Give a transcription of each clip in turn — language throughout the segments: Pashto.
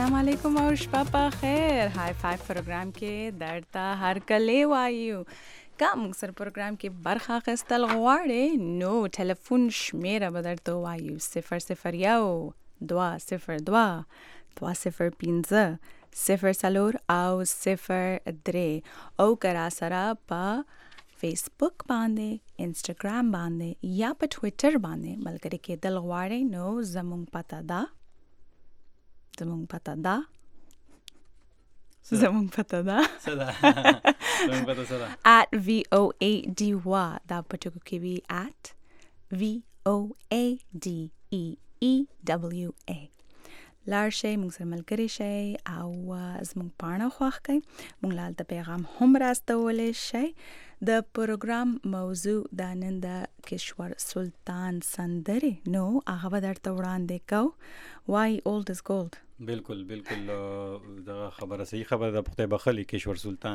अस्सलाम वालेकुम और शबा बखैर हाई फाइव प्रोग्राम के दरता हर कले वायु का मुक्सर प्रोग्राम के बरखा खस्तल गवाड़े नो टेलीफोन शमेरा बदरतो वायु 001 202 205 0 سالور او 03 او کرا سرا پا فیسبوک باندې انسټاګرام باندې یا په ټوئیټر باندې ملګری کې دل غواړي نو زمونږ پتا دا زمونږ پتا دا at VOA دا پټکو کې وی at VOADEEWA لار شي موږ سره ملګری شي او زمونږ پاڼه خوښ کړئ موږ لال د پیغام هم راستولې شي د پروګرام موضوع د نن د کشور سلطان سندرې نو هغه به درته وړاندې کو why old is gold بالکل دا خبره صحیح خبره ده پخته بخلی کشور سلطان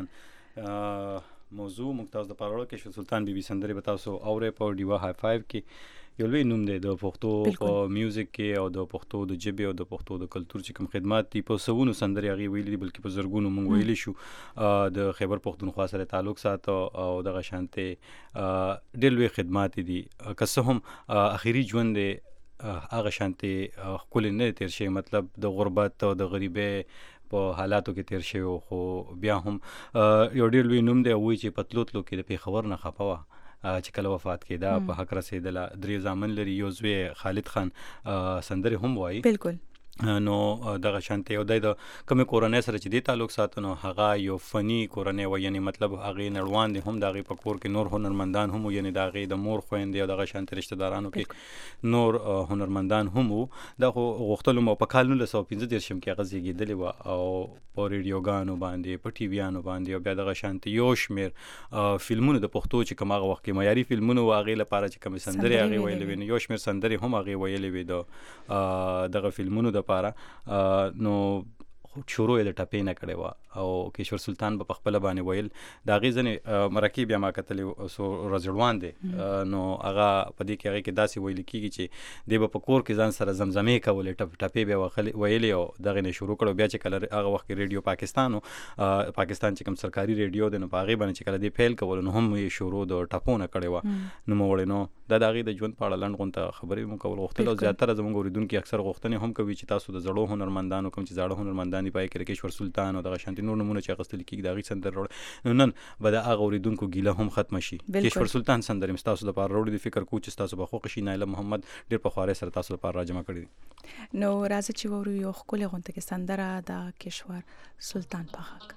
موضوع ممتاز د پاره کشور سلطان بي بي سندرې بتاوسو اوره په ډیوا های 5 کې یو لوی نوم دی د پښتو په میوزیک کې او د پښتو د ژبې او د پښتو د کلچر چې کوم خدمات دی په سوونو سندرې هغه ویلي دي بلکې په زرګونو مونږ ویلي شو د خیبر پښتونخوا سره تعلق ساتو او دغه شانته ډېر لوی خدمات دي که څه هم اخیری ژوند هغه شانته خپل نه تیر شي مطلب د غربت او د غریبۍ په حالاتو کې تیر شي خو بیا هم یو ډېر لوی نوم دی وای چې پتلوتلو کې د پیښور نه خپوا چې کله وفات کېدا په حق رسیدله درې زامن لري یو زوی خالد خان سندرې هم وایي بالکل نو دغه شانته یو د کوم کورنۍ سره چې د تعلق ساتنو هغه یو فني کورنۍ و یعنی مطلب هغه نړوان دي هم دغه په کور کې نور هنرمندان هم یعنی دغه د مور خويندې او دغه شانته رشتہ دارانو کې نور هنرمندان هم د غختلو مو په کال 1915 شم کې غزيګیدلی و او په ریډیوګانو باندې په ټي ویانو باندې او بیا دغه شانته یو شمیر فلمونو د پښتو چې کومه وخت کې معیاري فلمونو واغې لپاره چې کوم سندري هغه ویلې ویني یو شمیر سندري هم هغه ویلې وې دغه فلمونو د پاره نو شروع د ټپې نه کړي وا او کشور سلطان په خپل باندې ویل دا غیزنه مرکب یا ما کتل سو رزړوان دي نو هغه په دې کې هغه کې داسې ویل کیږي چې د په کور کې ځان سره زمزمې کولې ټپې به ویلې او دغه نه شروع کړو بیا چې کله هغه وخت ریډیو پاکستان چې کوم سرکاري ریډیو د نه پاغي باندې چې کله دی فیل کول نو هم یې شروع د ټپونه کړي وا نو موږ نو دا دغه د ژوند په اړه لنډ غونډه خبرې مو کول غوښتل او زیاتره زموږ اوریدونکو اکثر غوښتنې هم کوي چې تاسو د زړو هنرمندانو کوم چې زړو هنرمندان پای کې کشور سلطان او دغه شانتي نور نمونه چې غستل کیږي دغه سندر وروړ نن به د هغه اوریدونکو ګیله هم ختم شي کشور سلطان سندر مستاسو د پاره وروړي د فکر کو چې تاسو به خوښ شي نایله محمد ډیر په خواره سره تاسو لپاره راجمع کړی نو راځي چې ورو یو خپل غونډه کې سندره د کشور سلطان په حق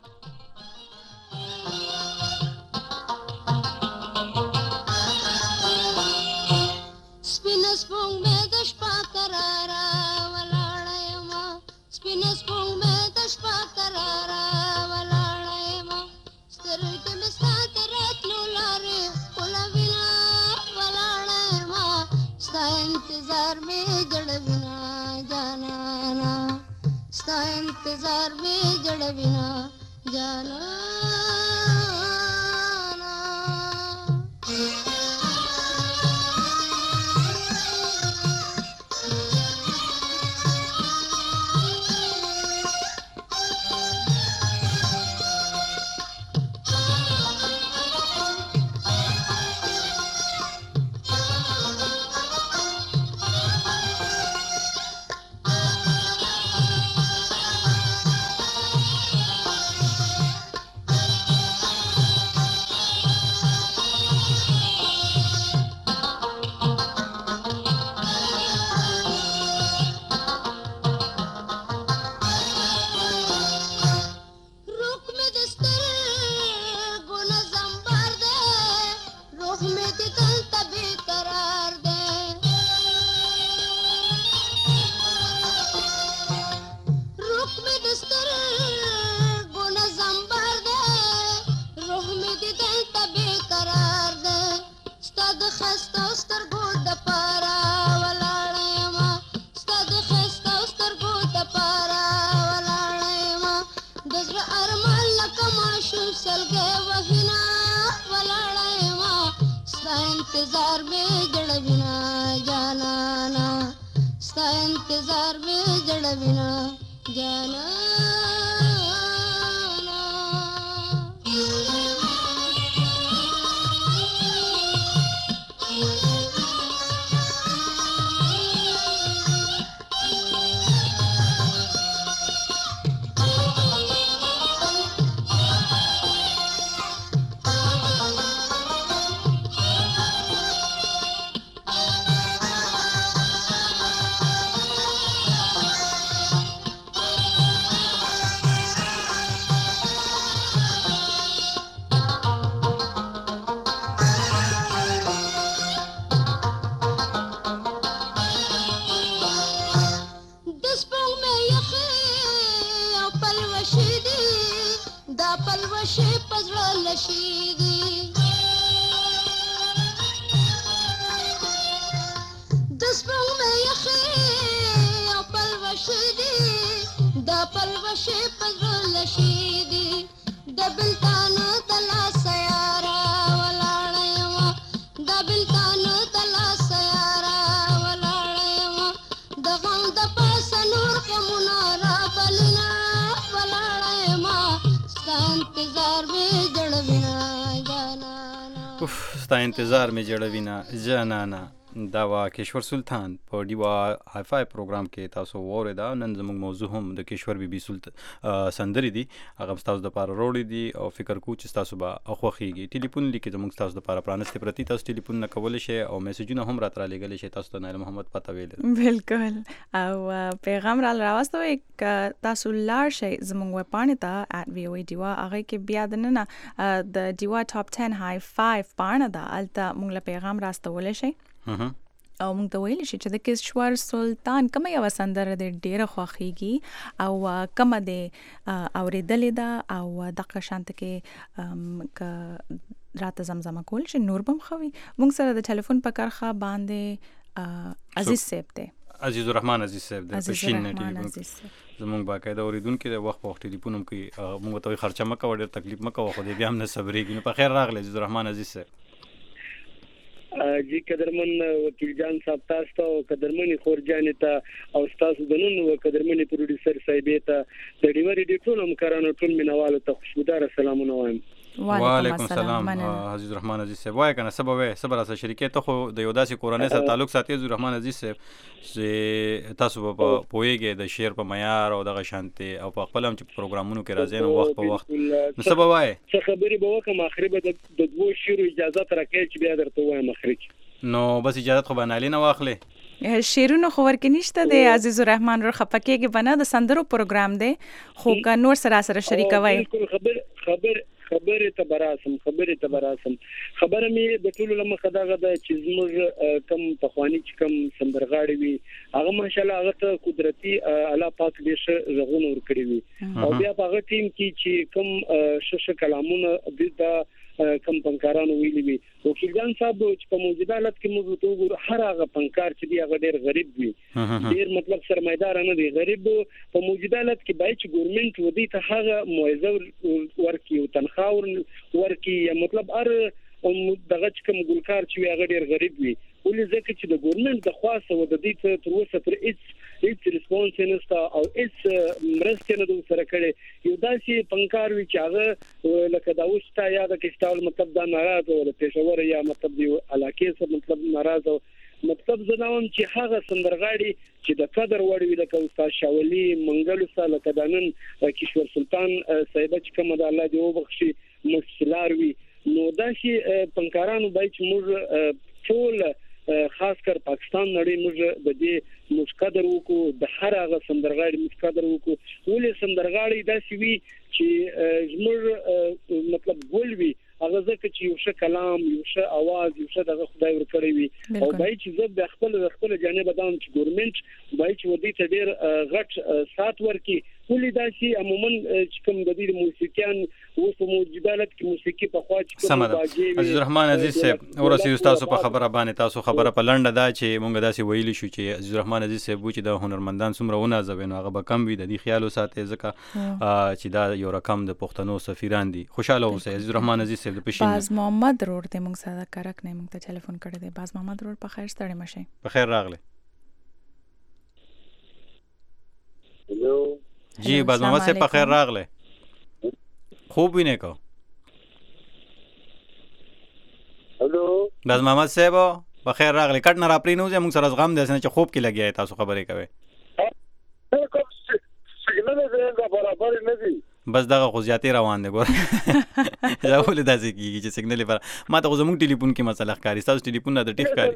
سپینس پونګ مې د شپه قرارا ولاړې ما سپینس پونګ مې د شپه قرارا ولاړې ما سترګې مې ساته راتلو لارې ولوینا ولاړې ما ستا انتظار مې جړوینا جانانا ستا انتظار مې جړوینا جانانا इंतजार में जड़बिना जाना ना स्ता इंतजार में जड़बिना ستا انتظار می جړوینه جانانا دا وا کشور سلطان په ډیوا های فای پروګرام کې تاسو ووریدا نن زموږ موضوع هم د کشور بي بي سلطان سندري دي هغه تاسو د پاره وروړي دي او فکر کو چې تاسو به اخوخيږي ټلیفون لیکي زموږ تاسو د پاره پرانست پرتی تاسو ټلیفون نه کول شي او میسجونه هم راتره لګل شي تاسو ته نایل محمد پته ویل بالکل او پیغام را راوستو یک تاسو لار شي زموږ وپانه ته @voa diwa هغه کې بیا د نه د diwa top 10 high 5 پانه دا الته موږ له پیغام راستول شي او موږ ته ویل شي چې د کشور سلطان کومه یو سندره د ډیره خوخيږي او کومه د اوریدلې ده او دغه شانت کې رات زمزمه کول شي نور بم خوي موږ سره د ټلیفون په کارخه باندې عزیز صاحب ته عزیز الرحمن عزیز صاحب د پښین ټلیفون زموږ باقاعده اوریدونکو د وخت په وخت ټلیفون هم کوي موږ ته خرچه مکه وړ تکلیف مکه خو دې بیا هم نه صبرېږي په خیر راغلی عزیز الرحمن عزیز صاحب جی قدرمن وکیل جان صاحب تاسو ته قدرمن خورجان ته او تاسو د نن قدرمن پروډوسر صاحب ته د ډیوري د ټول همکارانو ټول مینوالو ته خوشبودار سلامونه وایم وعلیکم السلام عزیز الرحمن عزیز صاحب وای کنه سبب سره شریکه ته خو د یو داسې کورنۍ سره تعلق ساتي عزیز الرحمن عزیز صاحب چې تاسو په پويګه د شعر په معیار او د شانتي او په خپل هم چې پروګرامونو کې راځي نو وخت په وخت نو سبب وای څه خبري به وکم اخري به د دوه شعر اجازه ترکې چې بیا درته وایم اخري نو بس اجازه خو باندې نه واخلې شیرونو خو ورکې نشته د عزیز الرحمن رو خپکیږي بنا د سندرو پروګرام دی خو کا نور سره شریکوي خبره ته براسم خبره می د ټولو لمخه دغه د چې زموږ کم تخوانی چې کم سندرغاړي وي هغه ماشاءالله هغه ته قدرتي الله پاک دې زغون ور کړی وي او بیا په هغه ټیم کې چې کم شش کلامونه د کم پنکارانو ویلي وي وکیل جان صاحب چې په موجوده حالت کې موږ ته وګورو هر هغه پنکار چې دی هغه ډیر غریب وي ډیر مطلب سرمایدار نه دی غریب په موجوده حالت کې باید چې ګورنمنت ودی ته هغه موعظه ورکي او تنخواه ورکي مطلب دغه کوم ګلکار چې هغه ډیر غریب وي ولې ځکه چې د ګورنمنت د خاصه و د دې تر اوسه پر هیڅ ریسپانس نه او هیڅ مرسته نه سره کړي یو داسې پنکار وی چې هغه لکه دا وستا یا د کښتاول مطلب دا ناراضه ولا پېښور یا مطلب دی علاقې سره مطلب ناراضه مطلب زناوم چې هغه سندرغاړي چې د قدر وړ وی لکه استاد شاولي منګلو سره لکه دانن کشور سلطان صاحب چې کوم د الله دی وبخشي مشلار وی نو داسې پنکارانو باید چې موږ ټول خاص کر پاکستان نړۍ موږ د دې مشقدر وکړو د هر هغه سندرغاړي مشقدر وکړو ولې سندرغاړي داسې وی چې زموږ مطلب ګول وی هغه ځکه چې یو ښه کلام یو ښه आवाज یو ښه دغه خدای ورکړی وي او باید چې زه د خپل جانب دام چې ګورنمنت باید چې ودی ته ډیر غټ سات ورکي ولې داسې عموما چې کوم د دې موسیقيان اوس په موجوده حالت کې موسیقي په خوا چې کوم باجی عزیز الرحمن عزیز صاحب ورسې تاسو په خبره باندې تاسو خبره په لنډه دا چې مونږ داسې ویلی شو چې عزیز الرحمن عزیز صاحب چې د هنرمندان څومره ونازوي نو هغه به کم وي د دې خیال وساتي ځکه چې دا یو رقم د پښتنو سفیران دي خوشاله اوسئ عزیز الرحمن عزیز صاحب د پښین باز محمد روړ ته مونږ سره کرک نه مونږ ته ټلیفون کړی دی باز محمد روړ په خیر ستړي مشه په خیر راغله هلو جی باز محمد صاحب په خیر راغله. خوب وینئ کو. هلو باز محمد صاحب په خیر راغله. کټ نه را پرې نو موږ سره غم داسنه چې خوب کې لګیا تاسو خبرې کوي. کوم سیګنال دې برابر نه دي. بس دغه خو زیاتې روان دی ګور. دا ولې داسې کیږي چې سیګنال پر ما ته زموږ ټلیفون کې مسله ښکاري. تاسو ټلیفون نه د ټیک ښکاري.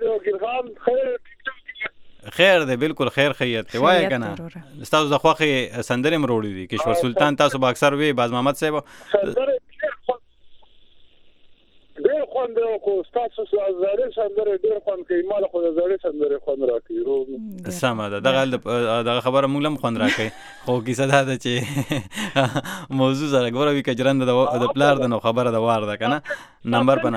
خیر دی بالکل خیر خیریت دی وای کنه. تاسو د خوخه سندره مروړي دي کشور سلطان تاسو با اکثر وی باز محمد صاحب سندره ډېر خوند کو تاسو زړه سندره ډېر خوند کوي مال خو زړه سندره خوند راکړي. سمه ده دغه خبره موږ هم خوند راکړي خو کیسه دا ده چې موضوع سره ګوره وی کجرند د پلار د نو خبره د وار ده کنه نمبر پنه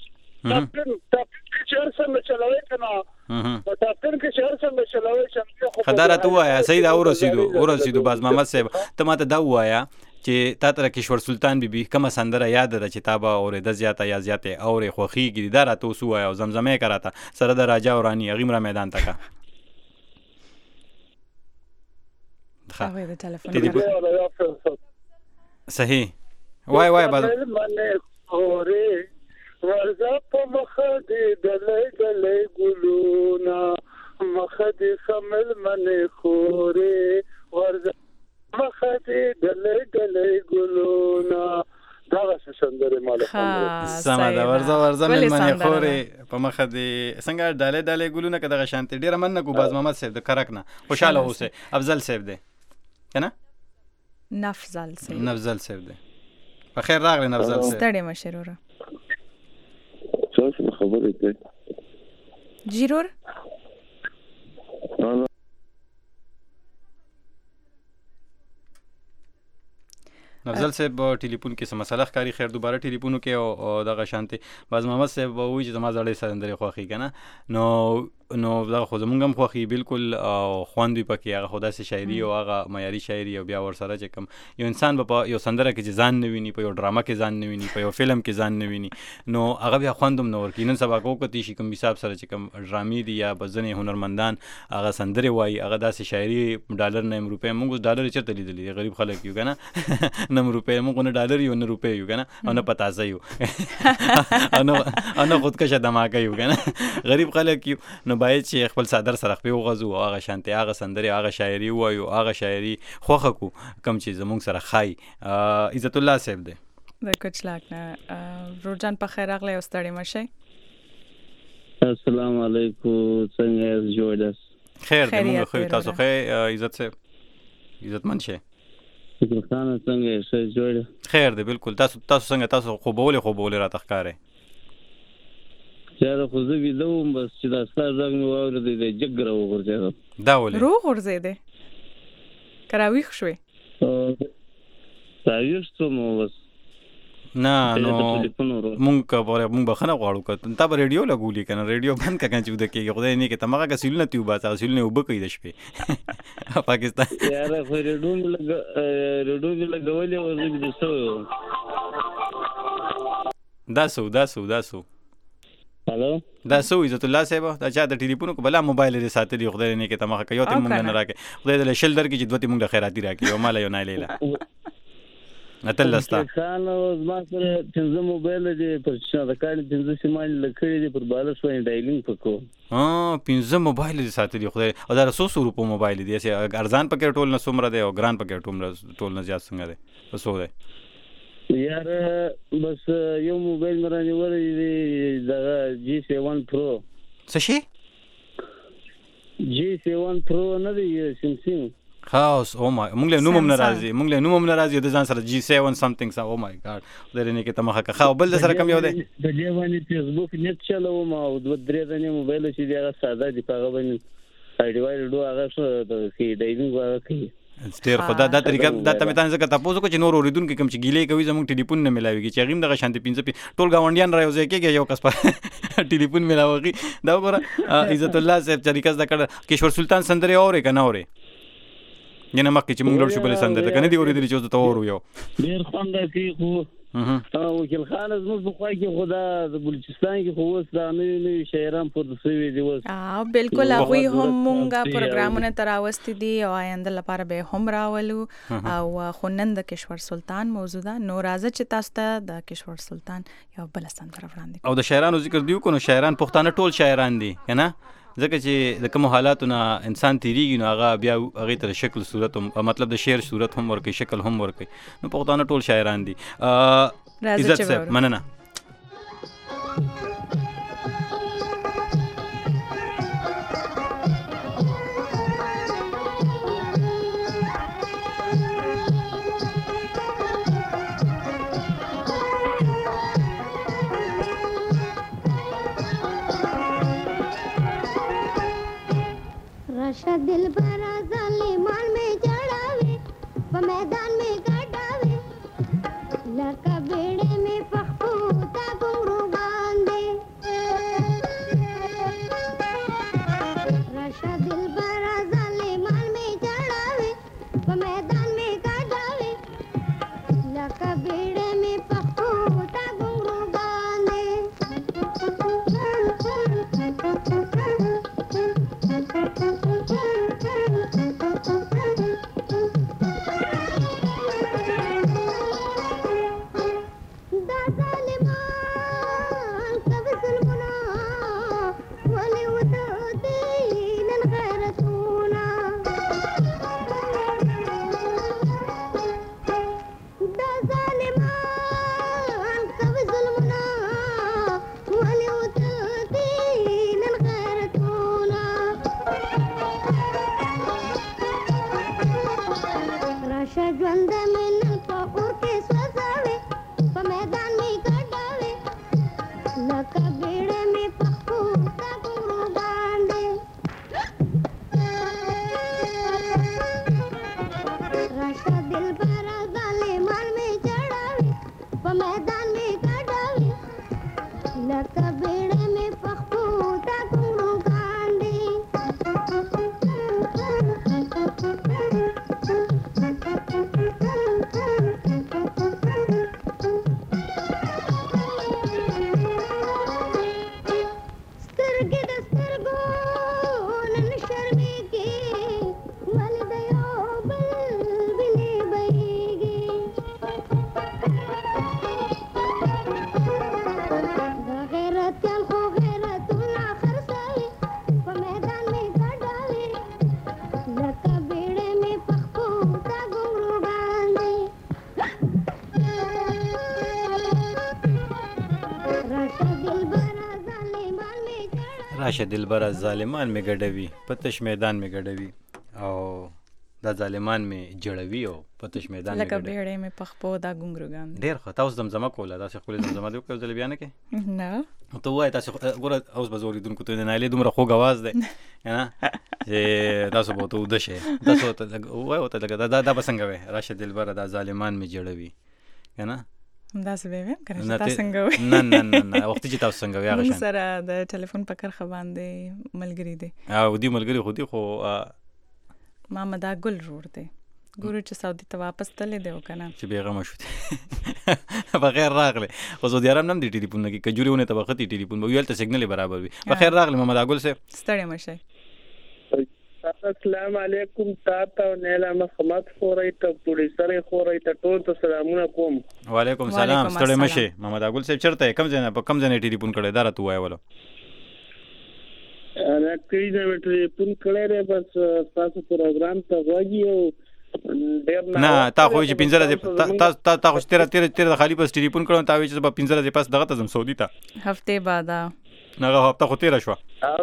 خداره تو وایا سید اورسیدو باز محمد صاحب ته ماته دا وایا چې تا تر کشور سلطان بیبي کومه سندره یاد ده چې تا به اورېده زیاته یا زیاتې اورې خوښیږي دا راته اوس ووایه او زمزمې که راته سره د راجا او راني هغې را میدان ته که صحیح وای باز ورځه په مخه دې ډلې ګلونه مخه دې خمل منې خورې ورځه مخه دې ډلې ګلونه دا سندره مال سمه دا ورځه مل منې خورې په مخه دې څنګه ډلې ګلونه که دغه شانتې ډېره مننه کو باز محمد صاحب د کرک نه خوشحاله اوسئ. افضل صاحب دی که نه نفضل صاحب دی په خیر راغلی نفضل صاحب. ستړی مه شې وروره. تاسو خبرې کوي جی رور نفضل صاحب ټلیفون کې څه مسله ښکاري. خیر دوباره ټلیفون کې او دغه شانتې باز محمد صاحب وایي چې زما زړې سندرې خوښي که نه نو دغه خو زمونږ هم خوښي بالکل خوند وي پکې هغه خو داسې شاعري او هغه معیاري شاعري او بیا ورسره چې کوم یو انسان به په یو سندره کې چې ځان نه ویني په یو ډرامه کې ځان نه ویني په یو فلم کې ځان نه ویني نو هغه بیا خوند هم نه ورکوي. نن سبا کوکتي شي کوم حساب سره چې کوم ډرامې دي یا به ځینې هنرمندان هغه سندرې وایي هغه داسې شاعري ډالر نه روپۍ موږ ډالر چېرته لیدلي دي غریب خلک یو که نه نه روپۍ موږ نه ډالر یو نه روپۍ یو که نه او نه پتاسه یو او نه خودکشه دماکه یو که نه غریب خلک یو نو باید چې خپل صدر سره خپې وغځو او هغه شانتې هغه سندرې هغه شاعري ووایو هغه شاعري خوښه کو کوم چې زموږ سره ښایي. عزت الله صاحب دی د کچلاک نه روجان په خیر راغلی او ستړی مه شئ. السلام علیکم څنګه یاست جوړ خیر دی موږ ښه یو تاسو ښه عزت صاحب عزتمند شئ خانه څنګه ښه جوړ خیر دی بالکل تاسو څنګه تاسو خوبولې راته ښکارئ چاره خو زه ویده وم بس چې دا ستا غږ مې واورېدی دی جګ راوغورځېدم. دا ولې راوغورځېدی که راویښ شوې راویښ شوم بس نه نو مونږ بخښنه غواړو که تا به ریډیو لګولي که نه ریډیو بند که کنه چې وده کېږي خدای نه کړي ته مغه که سیلونه تې وباسه هغه سیلونه یې اوبه کوي د شپې پاکستان یاره خو ریډیو مې لګولې وه زه بیده شوی وم. دا سو هلو دا سو عزت الله صاحب دا چا د ټلیفون کو بلا موبایل دې ساتلی خدای نه کې تمخه کوي ته مونږ نه راکې خدای دې شل در کې چې دوی مونږ له خیراتي راکې او مال یو نه لیلا اتلستا خان اوس ما سره څنګه موبایل دې پر شاده کال څنګه سیمان لکړې دې پر بالش وای ډایلینګ پکو پنځه موبایل دې ساتلی خدای او دا 100 روپو موبایل دې چې ارزان پکې ټول نه سومره دی او ګران پکې ټول نه زیات څنګه دی وسو دی یار بس یو موبایل مرانه ورې دا G7 Pro څه شي G7 Pro نه دی سامسونګ خاص او ما مونږ له نوم ناراضي د ځان سره G7 something او مای ګاډ درې نه کې تمخه کا خو بل سره کم یو دی د دې باندې فیسبوک نت چلوم او د درې دنه موبایل چې دی هغه ساده دی په هغه باندې ایډوایډ هغه څه د ډایوینګ هغه کوي ډیر خدا دا طریقه دا ته متان ځکه تاسو کو چې نور اوریدونکو کوم چې ګیلې کوي زموږ ټلیفون نه ملاويږي چې غیم دغه شانتي 15 ټول گاونډیان راوځي کېږي یو کس په ټلیفون ملاوي دا وګوره عزت الله صاحب طریقه دا کړ کشور سلطان سندره اورې کنه اورې ینه مکه چې موږ لور شو بل سندره کنه دی اوریدل چې اوس ته اورو یو ډیر خوند کوي خو وکیل خان زموږ په خوا کې خدا د بلوچستان کې خو اوس دا نوي شاعران پورته شوي دي اوس بالکل هغوی هم مونږه پروګرامونه تر راوستي دي او آینده لپاره به هم راولو او خو نن د کشور سلطان موضوع ده نو راځه چې تاسو ته د کشور سلطان یو بل سندره وړاندې او د شاعرانو ذکر دیو کو نو شاعران پښتانه ټول شاعران دي کنه ځکه چې د کوم حالاتونه انسان تیریږي نو هغه بیا هغه تر شکل صورت مطلب د شعر صورت هم ورکي شکل هم ورکي نو پښتانه ټول شاعران دي عزت صاحب مننه राशा दिल भरा ज़ालिमान में चढ़ावे वो मैदान में काटावे लड़का बेड़े में पखपूता घुंघरू बांधे राशा दिल भरा ज़ालिमान में चढ़ावे वो मैदान में काटावे लड़का बेड़े में पखपूता घुंघरू बांधे راشه دلبر ظالمان می ګډوي پتش میدان می ګډوي او دا ظالمان می جړوي او پتش میدان می لکه بیړې می پخپو دا ګونګروګان ډیر ښه تاسو زمزمه کوله دا څه خپل زمزمه دی کوم ځل بیان کې نه ته وای تاسو ګوره اوس بزوري دونکو ته نه لې دومره خوږ आवाज دی نه چې تاسو به ته ودشه تاسو ته وای او ته دا بسنګ وای راشه دلبر دا ظالمان می جړوي کنه دا څه به کنه تاسو څنګه وای نه وخت چې تاسو څنګه وای هغه سره د ټلیفون په کار خوان دی ملګری دی او دی ملګری خو دی خو محمد ګل روړ دی ګورو چې سعودي ته واپس تللی دی وکنه چې بیغمه شو بغیر راغله خو زه دیارم نم دی ټلیفون کې کجوريونه ته وخت ټلیفون به ویل ته سیګنل برابر وي بخیر راغله محمد ګل سے ستړی مشه السلام علیکم تاسو نه له مخمت خوري ته پوری سره خوري ته ټول ته سلامونه کوم وعلیکم سلام ستړی مشه محمد ګل صاحب چرته کم ځای ټلیفون کړی دا راته وایولو انا کړي دا ټلیفون کړی بس تاسو پروګرام ته وایي او نه تا خو چې 15 تا خو تیر خالی پس ټلیفون کړو تا وی چې 15 پس دغه ته زم سعودي ته هفته بعد نه هفته خو تیر شو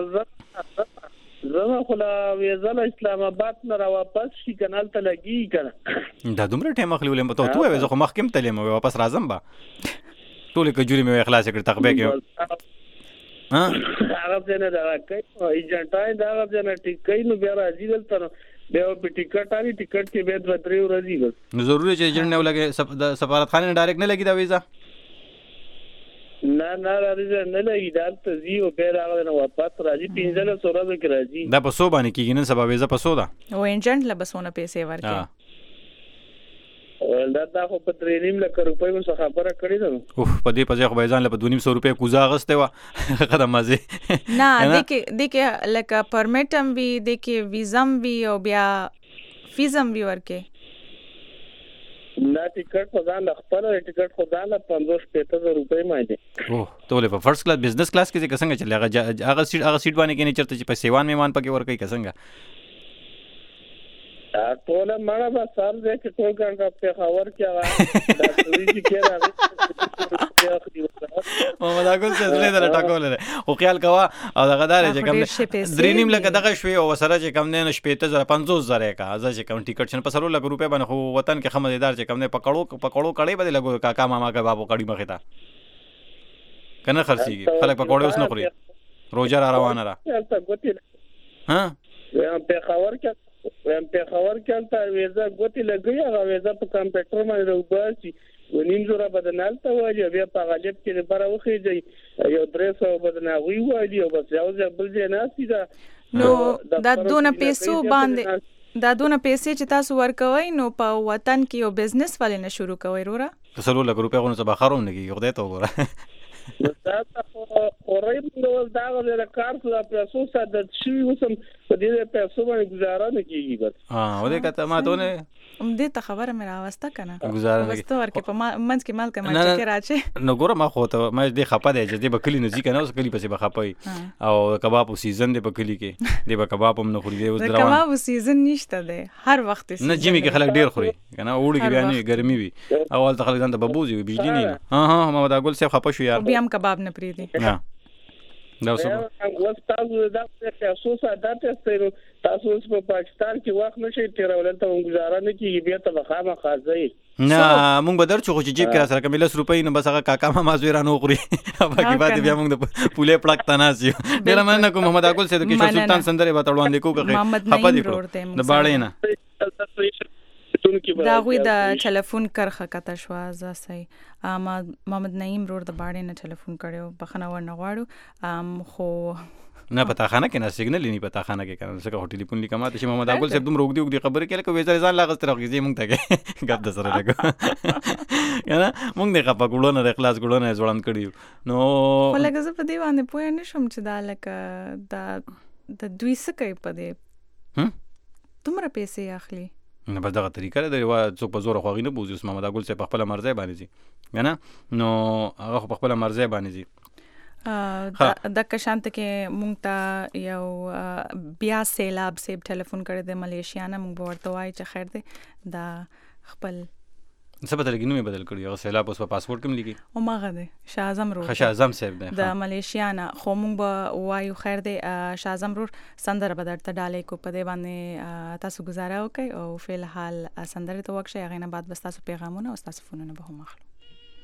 زما خو لا ویزل اسلام آباد نه را واپس شي کنال ته لګي کنه دا دومره ټیم اخلي ولې ته وای زه خو مخکم تلم واپس راځم با ټول کجوري مې اخلاص کړ تقبه کې ها هغه څنګه دا کوي ایجنټای دا څنګه ټیکې نو بیا راځي دلته بیا په ټیکټ اړي ټیکټ کې به 2-3 ورځې بس نو ضروري چې ایجنټ نه ولګي سفارت خانه ډایرکټ نه لګي دا ویزا نه راځي نه لګي دا ته زیو به راغله نو واپس راځي 15 ورځې کې راځي دا په سو باندې کېږي نن سبا ویزا په سو ده او ایجنټ له بسونه پیسې ورکړي دا خو په 3.5 لک روپۍ مو څخه خبره کړې ده. اوف په دې په ځای خو به ځان له 200 روپۍ کوزه اغسته و قدم مازه نه دکې لکه پرمټ هم وي دکې ویزم وي او بیا فیزم وی ورکه نه ټیکټ خو ځان خپل ټیکټ خو ځان 50-60 روپۍ ماده. اوه ته له فرست کلاس بزنس کلاس کې څنګه چلے هغه سیټ باندې کې نه چرته چې په سیوان میمان پکې ور کوي څنګه ټول مړه به سال دې چې ټول ګڼه په خبر کې هغه د ټولې کې راغلی محمد اګل څه زله در ټاکول نه او خیال کوا او دغه دار چې کوم 3.5 لک دغه شوي او سره چې کوم نه 50,000 کا ازه چې کوم ټیکټ شن په سره لک روپے باندې خو وطن کې خمدار چې کوم نه پکړو کړي بده لګو کاکا ماما کا بابو کړي مخه تا کنه خرسيږي خلک پکوړې اوس نه خوري روزه را روانه را ها په خبر کې په خبر کې تا ویزا ګوتې لګي هغه ویزا په کمپیوټر باندې روباسي ونیم زوره بدنال ته وایي بیا په غالب کې لپاره وخیږي یو درس او بدناوي وایي او بس یو ځل ځای ناسي دا نو دا دونه پیسو باندې دا دونه پیسې چې تاسو ورکوي نو په وطن کې یو بزنس ولې نه شروع کوي رورا تاسو له ګروپه غونډه به خروم نه کیږي خدای ته وګوره نو تاسو اورې موږ دا غوډه کار څه پیسو ساده شي وسم په دې پیسو باندې گزاره نه کیږي بس او دې کته ما ته نه دې ته خبره مې راوسته کنه گزاره نه وسته ورکه په منځ کې مال کما چې راځي نو ګوره ما خو ته ما دې خپه دی چې دې بکلی نزدیک نه اوس کلی پسې بخپای او کباب سیزن دې بکلی کې دې کباب هم نه خوري دې اوس دروان کباب سیزن نشته دی هر وخت نه جمی کې خلک ډیر خوري کنه وړي کې بیان ګرمي وي اول ته خلک ځان ته ببوزي وي بجلی نه ها محمد اګل صاحب خپه شو یار بیا هم کباب نه پریدي نه دا اوس تاسو دا پیسو ساده تاسو تاسو په پاکستان کې وخت نشي تیرول ته گزاره نه کیږي بیا ته خامہ خازي نه مونږ به درچو چې جیب کې سره کمل 10 روپۍ نه بس هغه کاکا ما زویرانو خوري باقي بعد بیا مونږ د پوله پړک تناسي ډیر مننه کوم محمد اګل سید کې سلطان سندره به تړوان د کوکه خپه دي د باړې نه دا غوی د ټلیفون کرخه کته شو ځاسي محمد نعیم رور د باړې نه ټلیفون کړو بخنه ورنه غواړو خو نه پتا خانه کې نه سیګنل نه پتا خانه کې کنه څنګه ټلیفون لیکما ته محمد اګل صاحب دوم روغ دی خبر کې لکه وېزار ځان لاغست راغی مونږ ته غب د سره لګو کنه مونږ نه خپه ګړو نه اخلاص ګړو نه ځوړان کړیو نو ولګه زه په دی باندې پوه نه شم چې دا لکه د دوی څه کوي په دې تمره پیسې اخلي نه بس دغه طریقه ده څوک په زور خو غي نه بوزي محمد اګل صاحب خپل مرزه باندې زی کنه نو هغه خپل مرزه باندې زی د کشانت کې مونږ ته یو بیا سیلاب سیب ټلیفون کړی د ملیشیا نه مونږ ورته وای چې خیر دی دا خپل څه بدل کینو مې بدل کړی او سیلاب اوس په پاسپورت کې ملي او ماغه دی شاهزم رور شاهزم صاحب دی د ملیشیا نه خو مونږ به وایو خیر دی شاهزم رور سندره بدرته ډالې کو په دې باندې تاسو گزاره وکي او فی الحال سندره ته وکړئ هغه نه بعد بس تاسو پیغامونه او تاسو فونونه به هم اخلو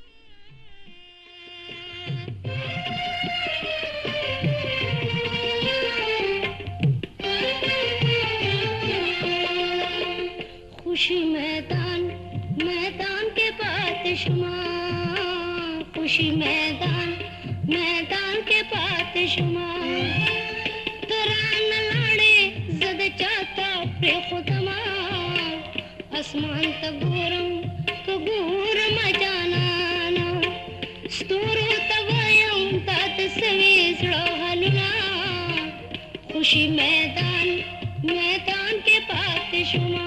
खुशी मैदान मैदान के पातिशमा खुशी मैदान मैदान के पातिशमा तरान लाड़े जद चाहता पे खुदमा आसमान तगोरम मजाना स्तूरो तवयम तात सवेज रोहलना खुशी मैदान मैदान के पातिशमा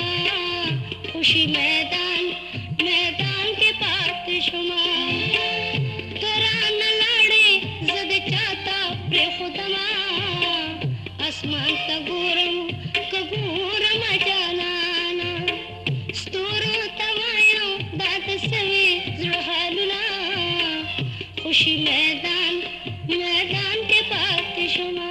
खुशी मैदान मैदान के पात शुमा तोरा न लाड़े जद चाहता प्रे खुदमा आसमान तगोरम कगोरम जानाना स्तोरो तवायो दात सवे जुहालुना खुशी मैदान मैदान के पात शुमा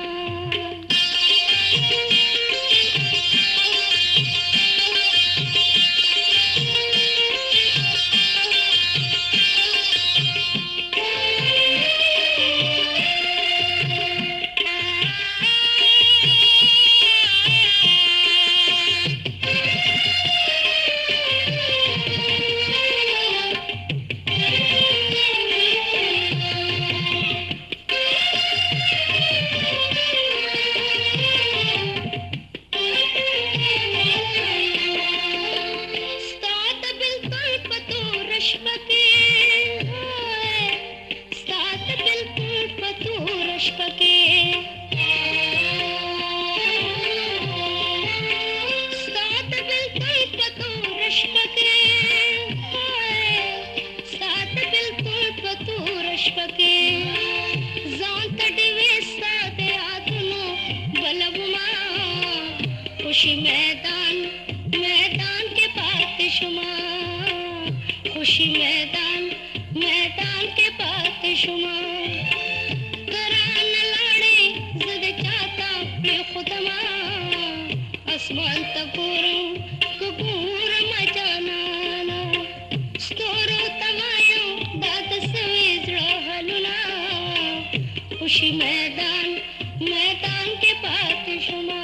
खुशी मैदान मैदान के पात शुमा खुशी मैदान मैदान के पात शुमा करान लाड़े जद चाहता प्रे खुदमा आसमान तकोरो कबूर मचाना स्तोरो तमायो दात सवेज रहलुना खुशी मैदान मैदान के पात शुमा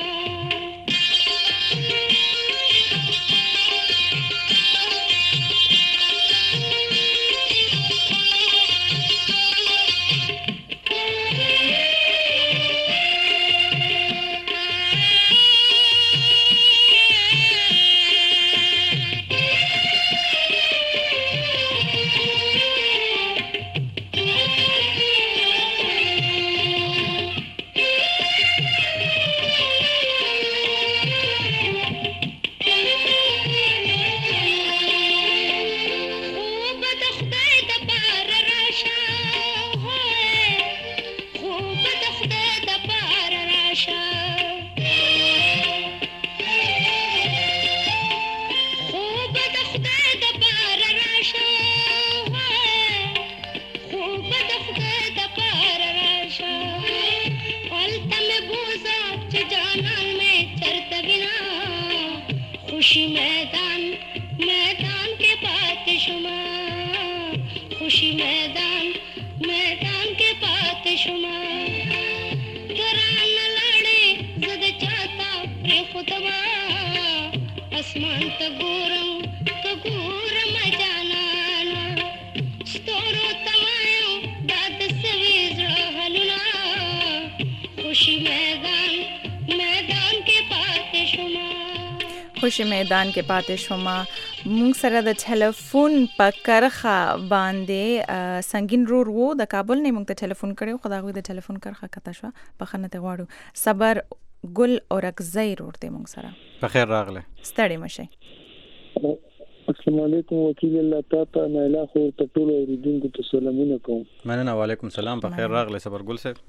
खुशी मैदान मैदान के पात शुमा खुशी मैदान मैदान के पात शुमा करान लाड़े जद चाहता प्रे खुदमा आसमान तगोरम कगोरम जानाना स्तोरो तमायो दात सवेज रहलुना खुशी मैदान मैदान के पात शुमा خوشی میدان کې پاتې شوم مونږ سره د ټلیفون په کرخه باندې سنگین رور وو د کابل نه مونږ ته ټلیفون کړو خدای د ټلیفون کرخه کته شو په خنه ته غواړو صبر ګل اورکزی رور ته مونږ سره په خیر راغله ستړي مشه السلام علیکم وکیل الله تعالی نه لا خو ته ټول اوریدونکو ته سلامونه کوم مننه وعلیکم السلام په خیر راغله صبر ګل صاحب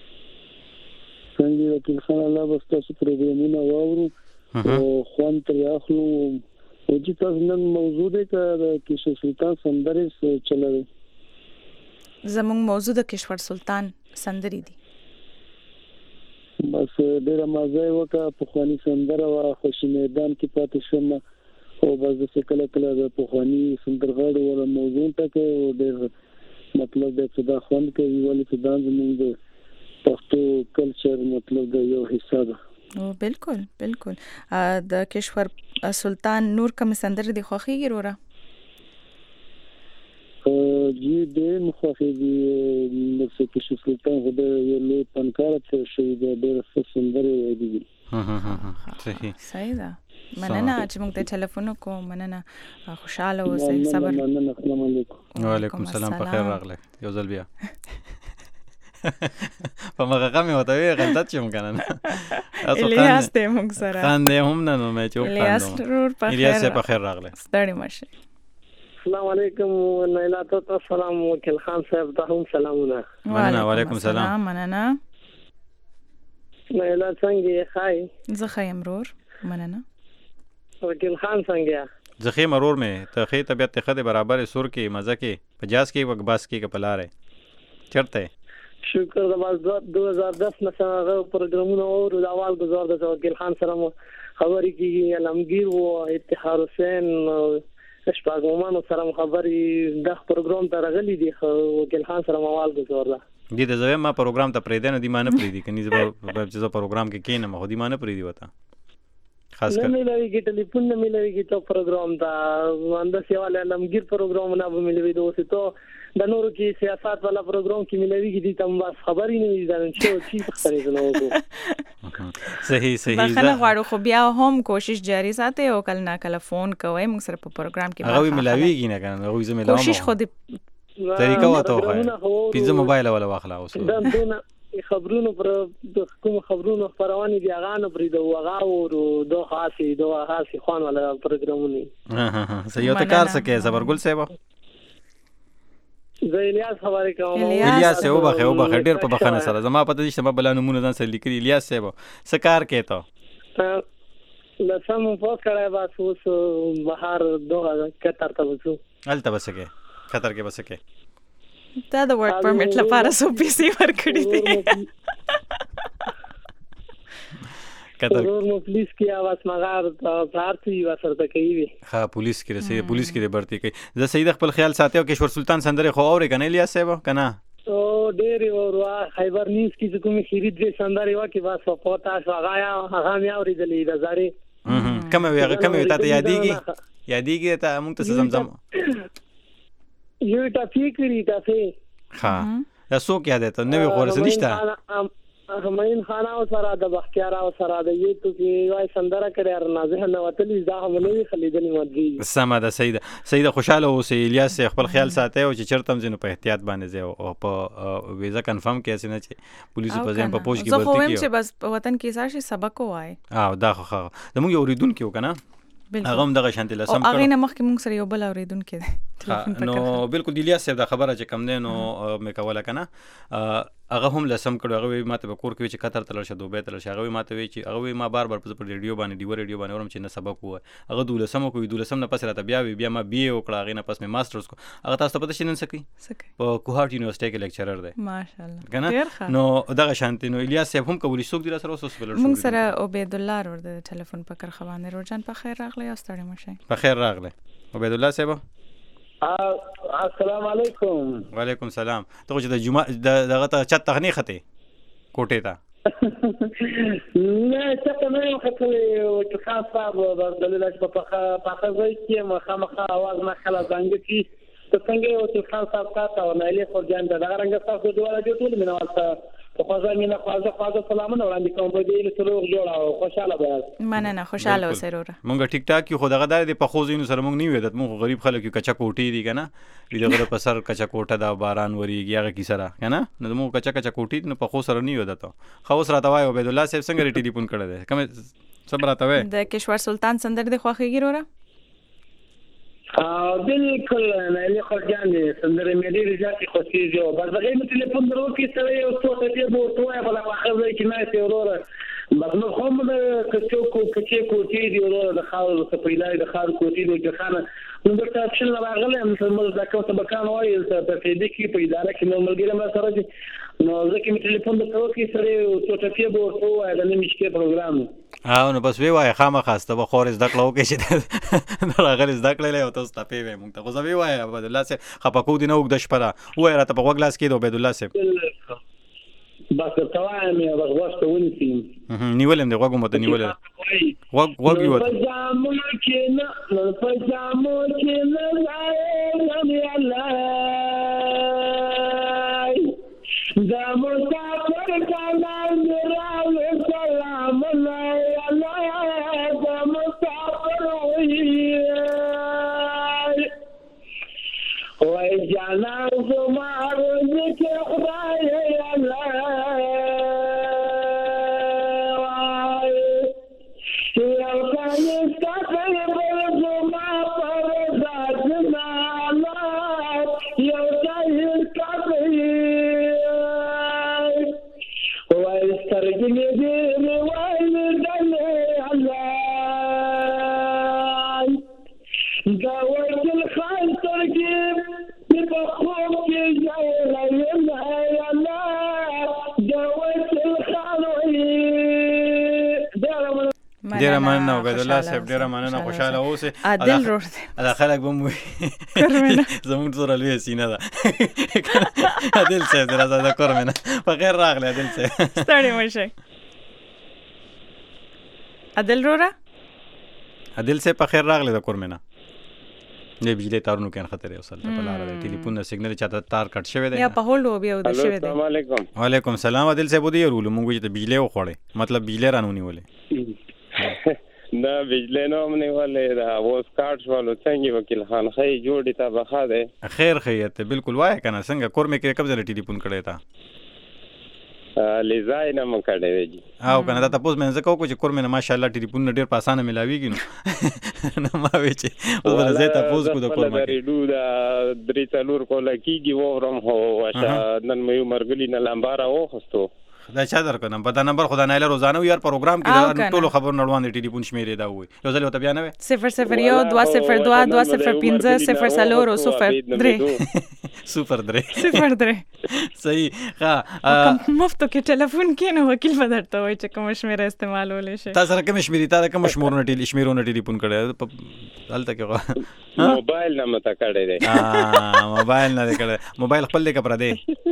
څنګه وکیل خان الله بس تاسو پروګرامونه واورو او خوان تر اخلو او چې تاسو نن موضوع ده کې سلطان سندره چلوي زموږ موضوع د کشور سلطان سندري دي بس ډېر مزه وکړه په خواني سندره وا خوشي میدان کې پاتې شوم او بس د کله کله د پخوانی سندرغاړو ولا موضوع ته کې او ډېر مطلب د صدا خوند کوي ولې صدا زموږ د پښتو کلچر مطلب د یو حصہ ده او بالکل بالکل د کشور سلطان نور کوم سندره دی خوخي ګرورا جی د مخاطب د کشور سلطان د یو پنکار ته شوی د سندره دی صحیح ده مننه چې موږ ته ټلیفون وکړو مننه خوشاله اوسئ صبر مننه السلام علیکم وعلیکم السلام په خیر راغله یو ځل بیا په مغه مې وته وی غلطت شوم کنه الیاس ته موږ سره خاندې هم نه نو مې چوپ الیاس رور په خیر الیاس په خیر راغله ستړي مشه السلام علیکم نیلا ته سلام وکیل خان صاحب ته هم سلامونه وعلیکم السلام مننه نیلا څنګه خای زه خیم رور مننه وکیل خان څنګه زخه مرور مې ته خې طبيعت ته خده برابر سور کې مزه کې 50 کې وګباس کې کپلاره چرته شکر د باز 2010 نسغه پروګرامونه او د اول گزار د وکیل خان سره خبرې کیږي علمگیر او اتحاد حسین شپږمانو سره خبرې د پروګرام ته راغلي دي وکیل خان سره موال گزار ده دې د زوی ما پروګرام ته پرې نه دی مانه پرې دي کني زه چې پروګرام کې کینم خو دی مانه پرې دی وتا خاص کر نه ملوي ټلیفون نه ملوي ته پروګرام دا انده سیواله علمگیر پروګرام نه به ملوي دوسه ته د نورو کې سیاست والا پروګرام کې ملوي دي تم بس خبرې نه دي ځان شو چی خبرې نه وکړو صحیح بخنه غواړو خو بیا هم کوشش جاری ساتي او کله نه کله فون کوي موږ سره په پروګرام کې هغه ملويږي نه کنه هغه زه ملاوم کوشش خو دې طریقه وته خو پنځه موبایل ولا واخلا اوس دا دونه خبرونو پر د کوم خبرونو خبرونه دي هغه نه پرې دوه او دوه خاصي خوان ولا پروګرامونه سيو ته کار سکے زبرګل صاحب زه الیاس خبرې کوم الیاس یو بخه ډیر په بخنه سره زما پته نشته ما بل نمونه ځان سره لیکلی الیاس صاحب سکار کېته لسم فوت کړای با اوس بهر 2071 ته وځو الته بسکه خطر کې بسکه دا د ورک پرمټ لپاره سو پیسې ورکړي دي ضرور مو پولیس کې आवाज مغار پارتي وسرته کوي ها پولیس کې رسې پولیس کې برتي کوي زه سید خپل خیال ساتي او کشور سلطان سندره خو اوري کنه الیاس صاحب کنه او ډېر وروا خیبر نیوز کې کومې خیری دې سندره واکي بس په تاسو هغه مې اورېدلې د زاري کومه ته یادېږي ته موږ ته زمزم یو ټاپی کړی تاسو ها دا څوک یاد ده نوې خورس نشته همین خان او سره د بختیار او سره د یو ته وای سندره کړی ارنازه نه وتلی دا هم نه خلیدنی مدري سم ده سید خوشاله اوسې الیاس خپل خیال ساتي او چې چرته زینو په احتیاط باندې زه او په ویزا کنفرم کې اسنه چې پولیسو په ځین په پوښ کې ورته کیږي چې بس وطن کې سارشي سبق وای دا خو زموږ اوریدونکو کنه هغه هم دغه شانتي لسم کړو هغه نه مخکې موږ سره یو بل اوریدونکو نو بالکل الیاس صاحب دا خبره چې کم نه نو مې کوله کنه هغه هم لسم کړو هغه ماته په کور کې چې قطر تل شه دوبه تل شه هغه ماته وی چې هغه ما بار په ریډیو باندې ریډیو باندې ورم چې نه سبق وای هغه دولسم نه پس راته بیا ما بي اي وکړه هغه نه پس مې ماسترز کو هغه تاسو پته شینن سکی په کوهارت یونیورسيټي کې لیکچرر دی ماشاءالله کنه نو دغه شانتي نو الیاس صاحب هم کولی څوک دی سره اوس بلل موږ سره عبید الله ور د ټلیفون په کار خوانه روزان په خیر راغلی او ستړي مشه په خیر راغلی عبید الله صاحب السلام علیکم وعلیکم السلام ته چې د جمعه دغه ته چت تغنی خته کوټه ته نه څه نه خته چې خاصه د دلیل په خاصه کې مخامخه आवाज نه خلا څنګه چې څنګه او چې خاصه تاسو او نه له خورجان دغه رنګ تاسو دوه جو ټول مینوال په خوازه مینه خوازه سلامونه وړاندې کوم په دې له سلوغ جوړ او خوشاله به مننه خوشاله اوسه مونږ ټیک ټاک کې خو دغه د په خوځینو سره مونږ نیو عادت مونږ غریب خلک یو کچا کوټی دي کنه دغه په سر کچا کوټه دا باران وریږي هغه کی سره کنه نو مونږ کچا کوټی نو په خو سره نیو عادت خو سره تا وای عبید الله صاحب څنګه ټلیفون کړی دی کوم صبر راته وای د کشور سلطان سندر د خوخیږي وره بالکل نه له خرجان دي سندره مې ډېر ځاتي خوشي جو بس هغه مې ټلیفون درو کې سره یو څو ته دی بو توه په واخر ځای کې نه سي وروره بس نو هم د کچو کوټي دی وروره د خاور څخه پیلای د خاور کوټي دی ځخانه نو د تاسو نه راغله هم سمول د کوم سبقان وایي ته په دې کې په اداره کې نو ملګری ما سره نو ځکه مې ټلیفون درو کې سره یو څو ته دی بو توه د نمیشکې پروګرام نو بس وی وای خامخاسته به خورز دکلو کې چې راغلی دکلې او تاسو ته پیوې مونږ ته خو زوی وای عبد الله صاحب خپکو دي نو د شپره وای راته په وګلاس کې د عبد الله صاحب بس توایم یو وغوښته ونیسي نیولم دی وګم ته نیولم وګ یو پجامو کې نه الله دا مسافر کلام راو سلام الله دا مسافر وای جانا زمار ذکر خدای الله دا وکیل خان سترګې مې په خوب کې ژړلې یا الله دا وکیل خان وایي ډیره مننه عبید الله صاحب ډیره مننه خوشاله اوسئ عادل روړ دا خلک به مو زموږ سره لوی سینه ده عادل صاحب درازه کورمنه په خیر راغلی عادل صاحب ستړي مشه عادل روړه عادل صاحب په خیر راغلی د کورمنه د بجلی تارونو کې خطر یې وصل په لار د ټلیفون د سیګنل چاته تار کټ شوی دی یا په هولډ و بیا د شوی دی السلام علیکم وعلیکم السلام عادل صاحب دی رول موږ چې بجلی وخوړې مطلب بجلی رانونی ولې دا بجلی نو منی ولې دا اوس کارت والو څنګه وکیل خان خې جوړی تا بخا ده خیر خیرته بالکل وای کنه څنګه کورمه کې کوم ځای ټلیفون کړی تا لیزای نه مکړې وی او کنه دا تاسو مې زکه کو چې کورمه ماشاءالله ټلیفون ډیر په اسانه ملاویږي نو ما وی چې اوس زه تاسو کو د کورمه ریډو دا درې څلور کوله کیږي وورم هو واشه نن مې مرګلی نه لامبارا وخستو دا چا درکنه په دا نمبر خدای نه روزانه یو پروګرام کې ټولو خبر نړوان دي ټلیفون شمیرې دا وي یو ځل وته بیا نه 00122055003 صحیح ها مفتو کې ټلیفون کې نو وکیل بدرته وای چې کوم شمیره استعمالول شي تاسو سره کوم شمیرې تا کوم شمورونه ټلیفون کړي دلته کې موبایل نه متا کړی دی موبایل نه کړی موبایل خپل دې کپره دی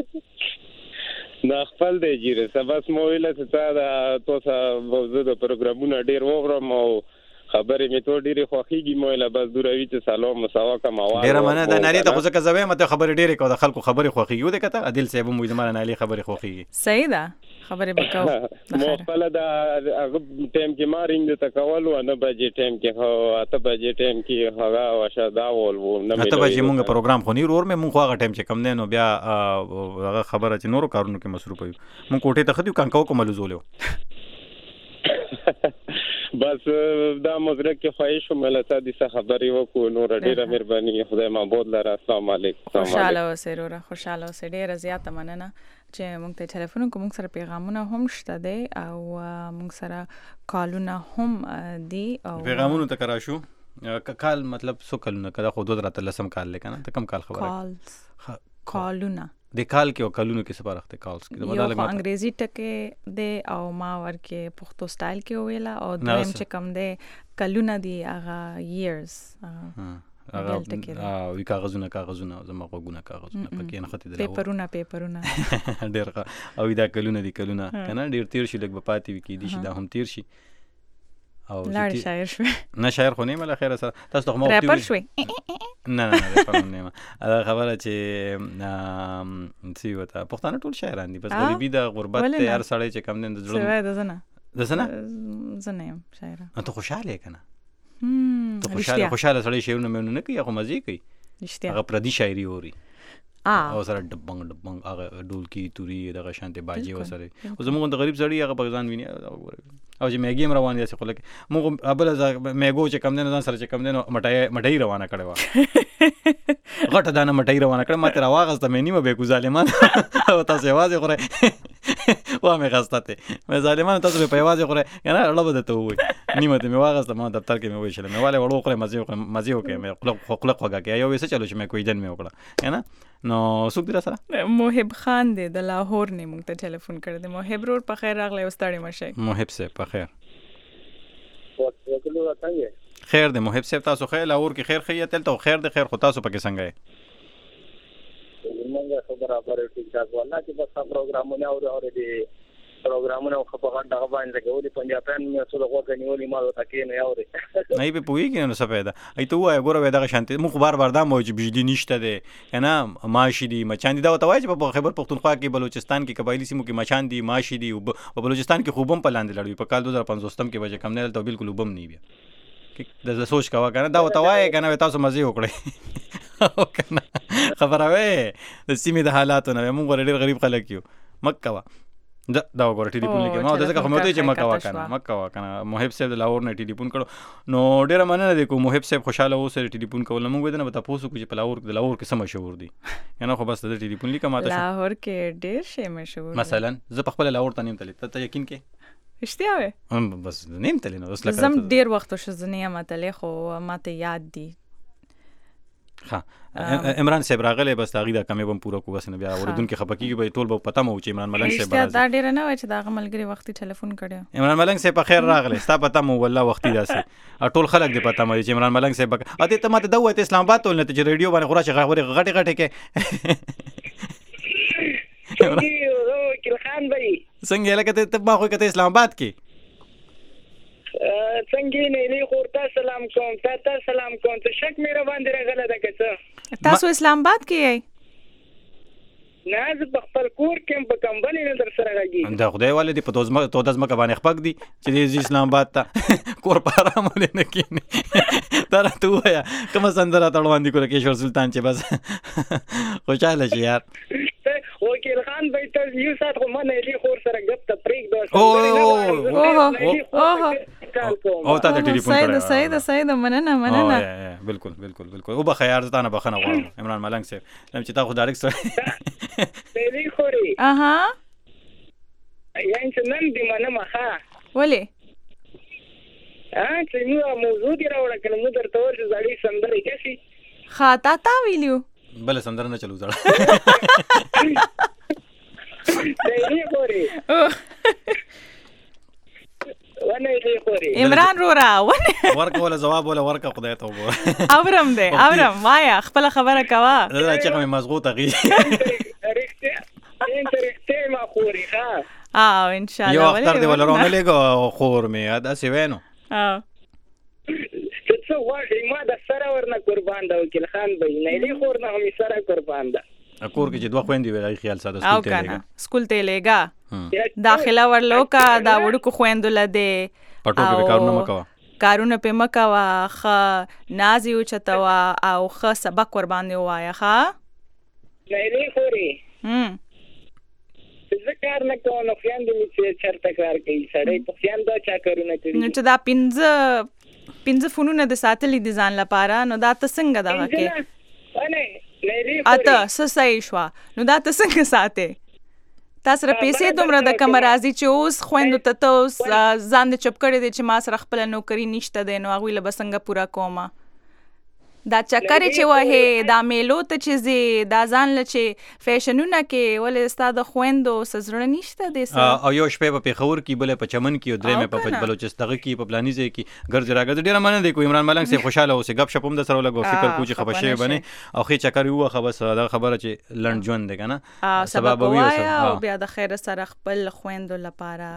دا خپل دی جیره سبس مویل څه دا تاسو موضوع د پروګرامونو ډیر وورم او خبرې می ته ډیره خوخیږي مویل بس دوروي چې سلام مساوا کا مواد ډیره مننه دا ناری ته خو څه کوي مته خبرې ډیره کو د خلکو خبرې خوخیږي د کته عادل صاحب مو د مانه نالي خبرې خوخیږي صحیح ده خبرې وکاو مو خپل دا ټیم کې مارینګ ته کول او نه بجې ټیم کې هو اته بجې ټیم کې هغه واشه دا ول نه اته بجې مونږ پروګرام خو نه ور مې مونږ هغه ټیم چې کم نه نو بیا هغه خبره چې نورو کارونو کې مصروف یو مونږ کوټه ته خدیو کانکاو کوم لزولیو بس دا مزرک کې خواهش مله سادي څه خبرې وکړو نور ډیره مهرباني خدای معبود لره السلام علیکم خوشاله اوسئ وروره خوشاله اوسئ ډیره زیاته مننه چې موږ ته ټلیفون کوم موږ سره پیغامونه هم شته دي او موږ سره کالونه هم دي او پیغامونه ته کرا شو کال مطلب سو کلونه کدا خو 2013 کال لیکنه ته کم کال خبره کالونه د کال کې او کلونو کې سپارښت کالز کې یو انګریزي ټکي دی او ما ورکه پښتو سټایل کې ویلا او دویم چې کم دی کلونه دی هغه years وی کاغذونه زما غوونه کاغذونه پکې نه خطي دی پیپرونه ډېر او دا کلونه دی کلونه کنه ډېر تیر شي لګ پاتې وي کې دي چې دا هم تیر شي او لاړ شاعر شو نه شاعر خو نه مله خیر سره تاسو ته مو ریپر شوي نه ریپر نه دا خبره چې سی وته پښتانه ټول شاعران دي بس غریبي د غربت ته هر سړی چې کم نه د زړه د زنه زنه شاعر ته خوشاله کنه ته خوشاله سړی شعرونه مې نه کوي خو مزه کوي هغه پردي شاعري اوري او سره ډبنګ هغه ډولکی توري دغه شانته باجی وسره او زموږ د غریب سړی هغه بغزان ویني او چې میګي روان دي خو لکه موږ ابل میګو چې کم نه ځان سره چې کم نه مټای روانه کړو غټه دانه مټای روانه کړم ماته راواغسته مې نیمه به کو ظالمان او تاسو یوازې خوره وا مې غسته مې ظالمان تاسو په یوازې خوره کنه اړه بده ته وای نیمه ته مې واغسته ما دفتر کې مې وښله مې والے وړو خوره مزه وکړه مې خلق وګه کې یو وسه چلو چې مې کوئی جن مې وکړه کنه نو څوک دی سره محب خان دی د لاهور نه مونږ ته ټلیفون کړی دی محب رور په خیر راغلی واستړی مشه محب صاحب په خیر خیر دی محب صاحب تاسو خیر لاهور کې خیر خیته تل خیر دی خیر خو تاسو پکې څنګه یې موږ خبره پرې ټیک ټاک والله چې بس پروګرامونه اوري پروګرامونه خو په غټه باندې کوي پنجابیان مې څو دغه غنیولې ما ته کې نه اوري نه به پوېږي نو څه پیدا ای ته وای ګوره دغه شانتي مخ بار دا موجود بجلی نشته ده کنه ماشي دي مچان دي دا وتاوای چې په خیبر پختونخوا کې بلوچستان کې قبایلی سیمو کې مچان دي ماشي دي او بلوچستان کې خوبم پلاندې لړوي په کال 2015 کې وجه کم نه ته بالکل وبم نه بیا د سوچ کا کنه دا وتاوای کنه تاسو مزه وکړي کنه خبره وې د سیمې د حالاتو نه موږ ډېر غریب خلک یو مکه دا وګوره ټلیفون لیکه ما دغه کوم ته چې مکه کنه محب صاحب د لاهور نه ټلیفون کړو نو ډیره مننه دی کو محب صاحب خوشاله اوسه ټلیفون کول موږ ودنه به تاسو کو چې په لاهور کې سم مشهور دي کنه خو بس د ټلیفون لیکه ماته لاهور کې ډیر شي مشهور مثلا زه په خپل لاهور ته نیم تل ته یقین کې اشتیا وې بس نیم تل نو اوس لکه زم ډیر وخت شو زنه ماته خو ماته یاد دي ها عمران صاحب راغلی بس هغې دا کمې به هم پوره کړو بس نه بیا اورېدونکي خفه کېږي به ټول به پته مو چې عمران ملنګ صاحب به راځي. دا ډېره نه وای چې د هغه ملګري وختي ټلیفون کړی. عمران ملنګ صاحب په خیر راغلی ستا پته مو والله وختي داسې ټول خلک دې پته مو چې عمران ملنګ صاحب ادې ته ماته دا ووایه ته اسلام آباد ته ولنه ته چې ریډیو باندې خو راشې غټې غټې کې خان بھائی څنګه لکه ته ما خو کته اسلام آباد کې څنګه نه لې خورتا سلام کوم تا سلام کوم ته شک مې را باندې راغله ده که تاسو اسلام آباد کې یې نه زه په خپل کور کې په کمبلې نه در سره راګي دا خدای والے دی په تو دزمکه باندې خپک دی چې د اسلام آباد ته کور په آرام ولې نه کېنی دا راته ووایه کومه سندره ته روان دي کوله کیشور سلطان چې بس خوشحاله شي یار وکیل خان بھائی ته یو سات خو ما نه لې خور سره ګپ ته پرېږده او تا د ټلیفون کړی صحیح ده مننه بالکل او بخیر زه نه بخنه غواړم عمران ملنګ صاحب چې تا خو ډایرکټ سره لې خوري یعنی چې نن دې منمه ښه ولې چې موږ موضوع دې راوړه که نه موږ درته وویل چې زړې سندرې کشي ښه تا ویلیو بله سندره نه چلو زړه لې خوري ونه لې خوري عمران رورا ونه ورکه ولا جواب ولا ورکه خدای ته وګوره اورم وایا خپل خبره کوه دا چې کوم مضغوطه غي رښتیا ما خوري ها ان شاء الله یو اختر دی ولرونه لګو خور مې دا سی وینو څه وایي ما د سره ورنه قربان ده وکیل خان به نه لې خور نه هم سره قربان ده کور کې چې دوه خويندې وای خیال ساده او کنه سکول ته لګا داخله ورلوکا دا وړکو خويندو لده پټو کې کارونه مکوا کارونه په مکوا خ نازي او چتوا او خ سبق ور باندې وایا ښا نه لې خوري ذکر نه کوم نو خويندې می چې چرته کار کوي سړی په خوينده چا کارونه کوي نو چې دا پنځه فنونه د ساتلې دي ځان لپاره نو دا ته څنګه دغه کې اته صحیح شو نو دا ته څنګه ساتې تاسو را پیسې دومره د کم راځي چې اوس خويندو ته اوس ځان د چپ کړی دی چې ما سره خپل نوکری نشته دی نو هغوی له به څنګه پوره کومه دا چکرې چې وهې دا میلو ته چې ځې دا ځان له چې فیشنونه کې ولې ستا د خویندو څه زړه نشته دی او یو شپې په پېښور کې بلې په چمن کې او درېمې په بلوچستان کې په پلاني ځای کې ګرځې راګرځې ډېره مننه دی کو عمران ملنګ صاحب خوشحاله اوسې ګپ شپ هم در سره ولګو فکر کوو چې خفه شوی بنې او ښې چکر ووخه بس دا خبره چې لنډ ژوند دی که نه سبب ووایه او بیا د خیر سره خپل خویندو لپاره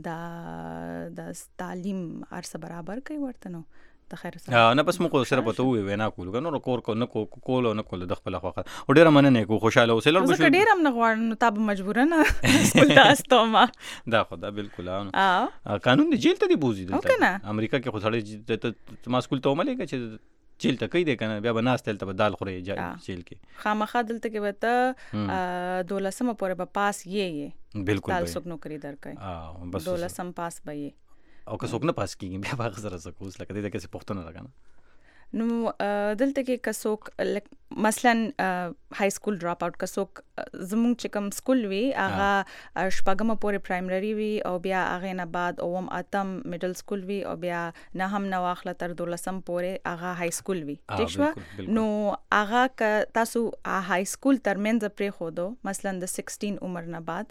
د تعلیم هر څه برابر کوي ورته نو نه بس موږ سره پته وي وینا کولو نو کور کو نه کولو نه کول د خپل خوخه او ډیره مننه کو خوشاله اوسه لړ بشو ډیره هم نه غواړم نو تاب مجبور نه سکول تاسو ما دا خدا بالکل قانون دی جیل ته دی بوزي دلته امریکا کې خو سړی ما سکول ته وملګه چې جیل ته کوي دی کنه بیا به ناس تل ته دال خوري جیل کې خامخا دلته کې وته 12 پورې به پاس یې بالکل تاسو څوک نوکری درکای بس 12 پاس به یې او که څوک نه پاس کېږي بیا به هغه سره څه کوس لکه دې کسې پوښتنه ده که نه نو دلته کې که څوک مثلا های سکول ډراپ آوټ که څوک زمونږ چې کوم سکول وي هغه شپږمه پورې پرایمري وي او بیا هغې نه بعد اوم اتم میډل سکول وي او بیا نهم نه واخله تر 12 پورې هغه های سکول وي ٹھیک شو نو هغه که تاسو های سکول ترمنځ پرېښودو مثلا د 16 عمر نه بعد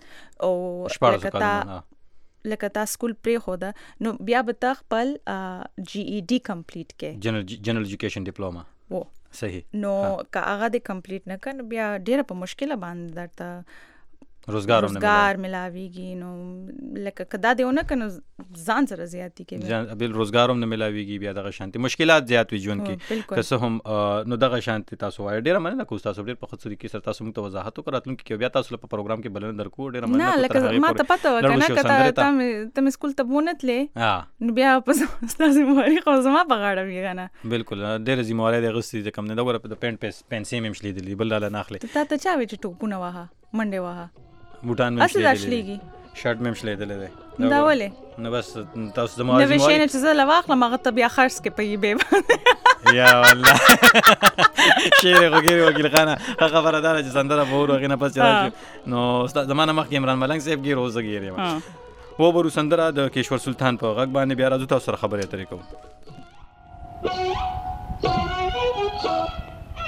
او لکه تا سکول پرېښوده نو بیا به ته خپل جی ای ډي کمپلیټ کې جنرال ایجوکیشن ډپلوما و صحیح نو که هغه دې کمپلیټ نه کړ بیا ډېره په مشکله باندې درته روزګار ملاویږي نو لکه که دا دې ونه کړ نو ځان سره زیاتي کوي بل روزګار هم نه ملاویږي بیا دغه شانتي مشکلات زیات وي ژوند کې که څه هم نو دغه شانتي تاسو وایي ډېره مننه کوم تاسو ډېر په ښه طریقې سره تاسو موږ ته وضاحت وکړ راتلونکي کې بیا تاسو په پروګرام کې بلنه درکو ډېره مننه نه لکه ما ته پته وه که نه که ته مې سکول ته ونه تلې نو بیا ستا ذمهواري خو زما په غاړه وي که نه بالکل ډېره ذمهواري دې اخیستې چې کوم نه ده ګوره د پینسې مې هم شلېدلي بل ډاله نه اخلې تا ته چا وایي چې ټوپونه وهه منډې وهه بوټان مې شلېدلي شرټ مې شلېدلی دی دا ولې نو بس تاسو زما نوې شی نه چې زه له واخلم هغه ته بیا خرڅ کې په یبې باندې یا والله شعر یې خو ګیرې وکیل خانه ښه خبره دا ده چې سندره به ور هغې نه پس چې راشي نو زما نه مخکې عمران ملنګ صاحب ګیر اوس زه ګیر یم وبرو سندره د کیشور سلطان په غږ باندې بیا راځو تاسو سره خبرې اترې کوو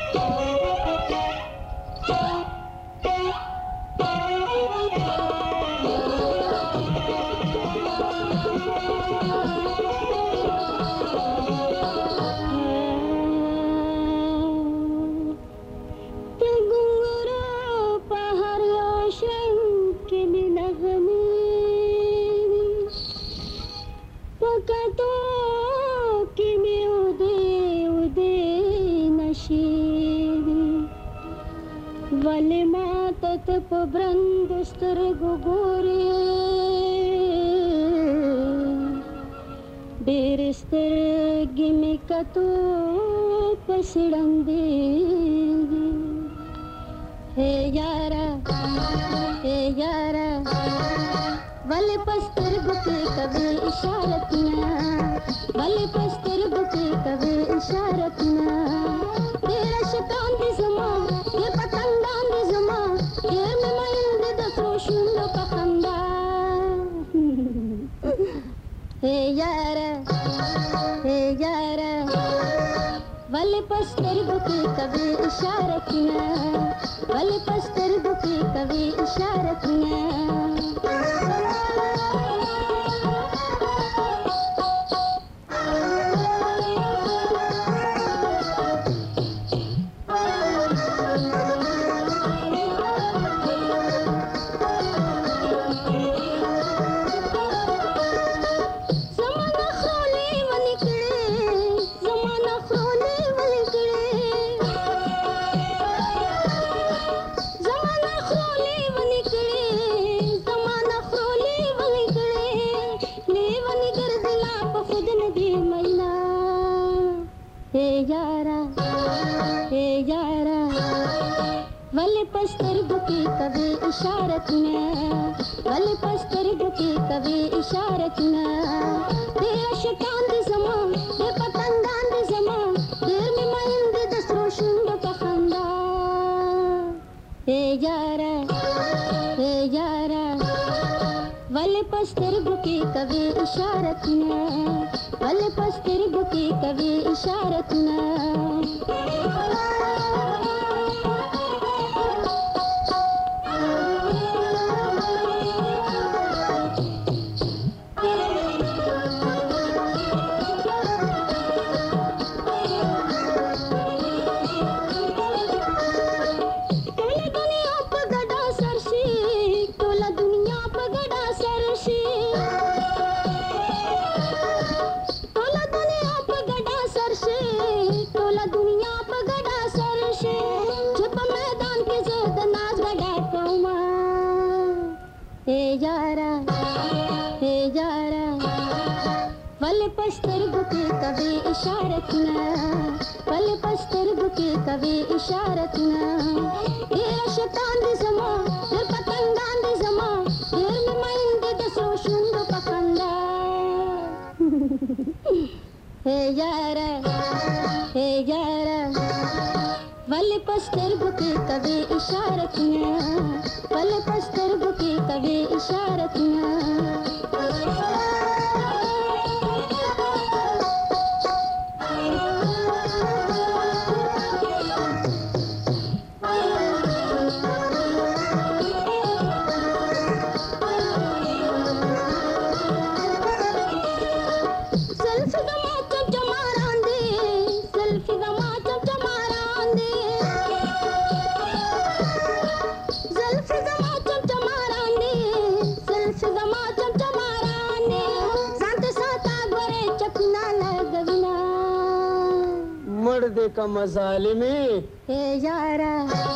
का मजालिमी हे यारा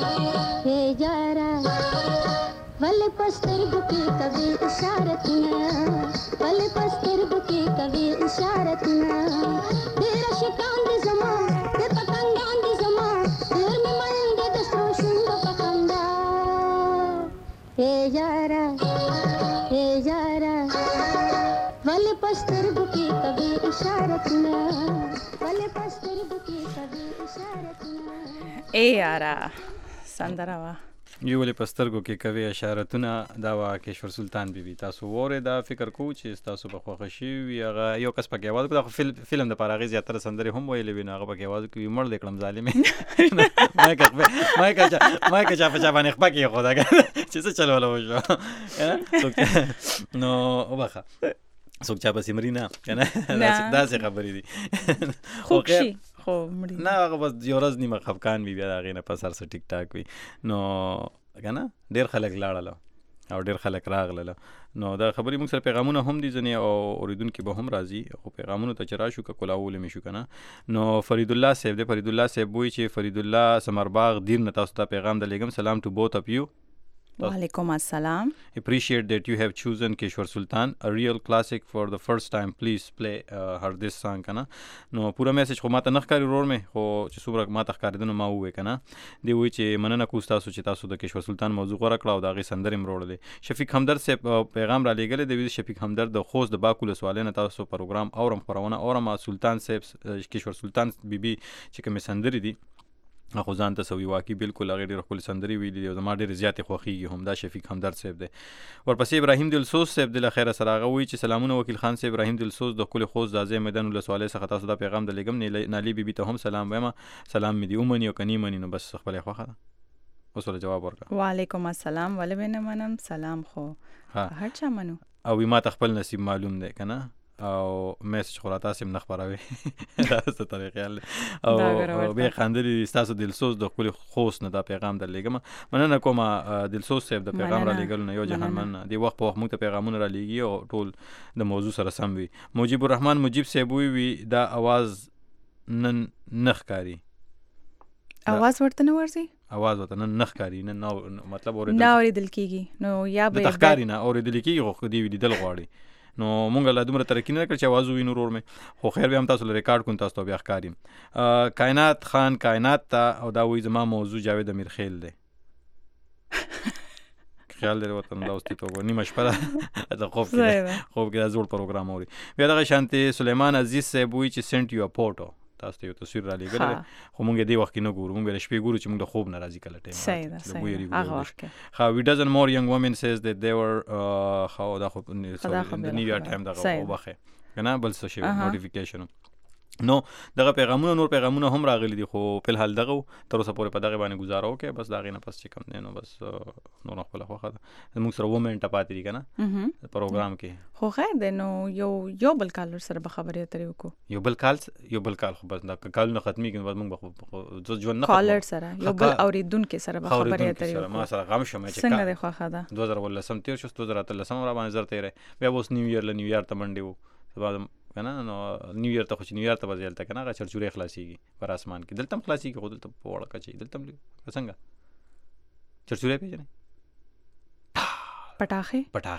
वल पस्तर बुकी कभी इशारत ना वल पस्तर बुकी कभी इशारत ना तेरा शिकान दे जमा ते पतंगान दे जमा देर में मायंगे दस्तरो शुंग पखंदा हे यारा वल पस्तर बुकी कभी इशारत ना वल पस्तर बुकी कभी इशारत ना ए यारा संदरावा یو ولې پسترګو کې کوي اشارتونه دا وا کشور سلطان بیبي تاسو وره دا فکر کو چې تاسو په خوښ شي هغه یو کس په کې आवाज کو فلم د پاره غي زیاتره سندري هم ویلې ویني هغه په کې आवाज کوي مړ لیکلم ظالمه ما که چا باندې خپه کې خدا چې څه چلول وشو نو وبخه څوک چا بس مرینا کنه دا څه خبرې دي خوب شي خو مړی نه هغه بس یو ورځ نیمه خفقان وي بیا هغې نه پس هر څه ټیک ټاک وي نو کنه ډېر خلک لاړله او ډېر خلک راغلله نو دا خبرې موږ سره پیغامونه هم دي ځینې او اوریدونکي به هم راځي خو پیغامونو ته چې راشو که کولاولی مې شو که نه نو فرید الله صاحب دی فرید الله صاحب وایي چې فرید الله سمرباغ دیر نه تاسو ته پیغام درلیږم سلام ټو بوث اف یو وعلیکم السلام. Appreciate that you have chosen Keshwar Sultan, a real classic for the first time. Please play her this song کنه نو پورا میسج خو ماته نه ښکاري ورور مې خو چې څومره ماته ښکارېده نو ما ووایې که نه دی وایي چې مننه کوو ستاسو چې تاسو د کشور سلطان موضوع غوره کړه او د هغې سندرې م وروړلې. شفیق همدرد صاحب پیغام را لیږلی دی شفیق همدرد د خوست د باک ولسوالۍ نه تاسو پروګرام اورم خپرونه اورم سلطان صاحب کشور سلطان بیبي چې کومې سندرې دي خو ځان ته سوي واقعي بالکل هغې ډېرې ښکلې سندرې ویلي دي او زما ډېرې زیاتې خوښېږي هم دا شفیق همدرد صاحب دی. ورپسې ابراهیم دلسوز صاحب دی له خیره سره هغه وایي چې سلامونه وکیل خان صاحب ابراهیم دلسوز د ښکلې خوست د ازۍ میدان ولسوالۍ څخه تاسو دا پیغام درلیږم نالي بیبي ته هم سلام وایم سلام مې دي ومني او که نه مني نو بس خپله یې خوښه ده اوس ورته جواب ورکړه. وعلیکم السلام ولې به نه منم سلام خو هر چا منو او وي ما ته خپل نصیب معلوم دی که نه او میسج خو را تاسې هم نه خپروي دا څه طریقې حل او بیا خندلي ستاسو دلسوز د ښکلي خوست نه دا پیغام درلیږم مننه کومه دلسوز صاحب د پیغام را لیږلو نه یو جهان مننه دې وخت په وخت موږ ته پیغامونه را لیږي او ټول د موضوع سره سم وي. مجیب الرحمن مجیب صاحب وي دا آواز نن نه ښکاري आवाज ورته نه ورځي आवाज ورته نه ښکاري نه مطلب نه اورېدل کېږي نو یا به د ښکاري نه اورېدل کېږي خو دې لیدل غواړي نو مونږ لا دومره ترقي نه کړ چې आवाज وینو ورور مې خو خیر بیا هم تاسو له ریکارډ کوم تاسو ته بیا ښکاري. کائنات خان کائنات ته او دا وایي زما موضوع جاوید امیرخیل دی خیال لري وطن دا اوس ته نیمه شپه ده خوب کې دا زوړ پروګرام اوري. بیا دغه شانتي سلیمان عزیز صاحب وایي چې سنټ یو پورټو تاسو ته یو تصویر را لیږلی دی خو مونږ یې دې وخت کې نه ګورو مونږ د شپې ګورو چې مونږ د خوب نه راځي کله ټایم صحیح ده هغه وخت کې we doesn't more young women says that they were خو دا خو د نیو یارک ټایم دغه وبخې که نه بل څه شی نوټیفیکیشن نو دغه پیغامونه نور پیغامونه هم راغلي دي خو فلحال دغه تر اوسه پورې په دغه باندې ګزاره وکړئ بس د هغې نه پس چې کوم دی نو بس نور خپله خوښه ده زموږ سره 2 منټه پاتې دي که نه پروګرام کې خو خیر دی نو یو بل کال سره به خبرې اترې وکړو یو بل کال خو بس دا کالونه ختمېږي نو بس موږ به ژوند نه کالر سره یو بل اورېدونکي سره به خبرې اترې وکړو ما سره غم شوم چې څنګه دی خوښه ده 2018 تېر شو 2013 را باندې زر تېری بیا به اوس نیو اییر له نیو ایار ته منډې وو سبا که نه نو نیو اییر ته خو چې نیو ایار ته به ځې هلته که نه هغه چرچورې خلاصېږي پر اسمان کې دلته هم خلاصېږي خو دلته په وړه کچې دلته هم څنګه چرچورې پېژنئ پټاخې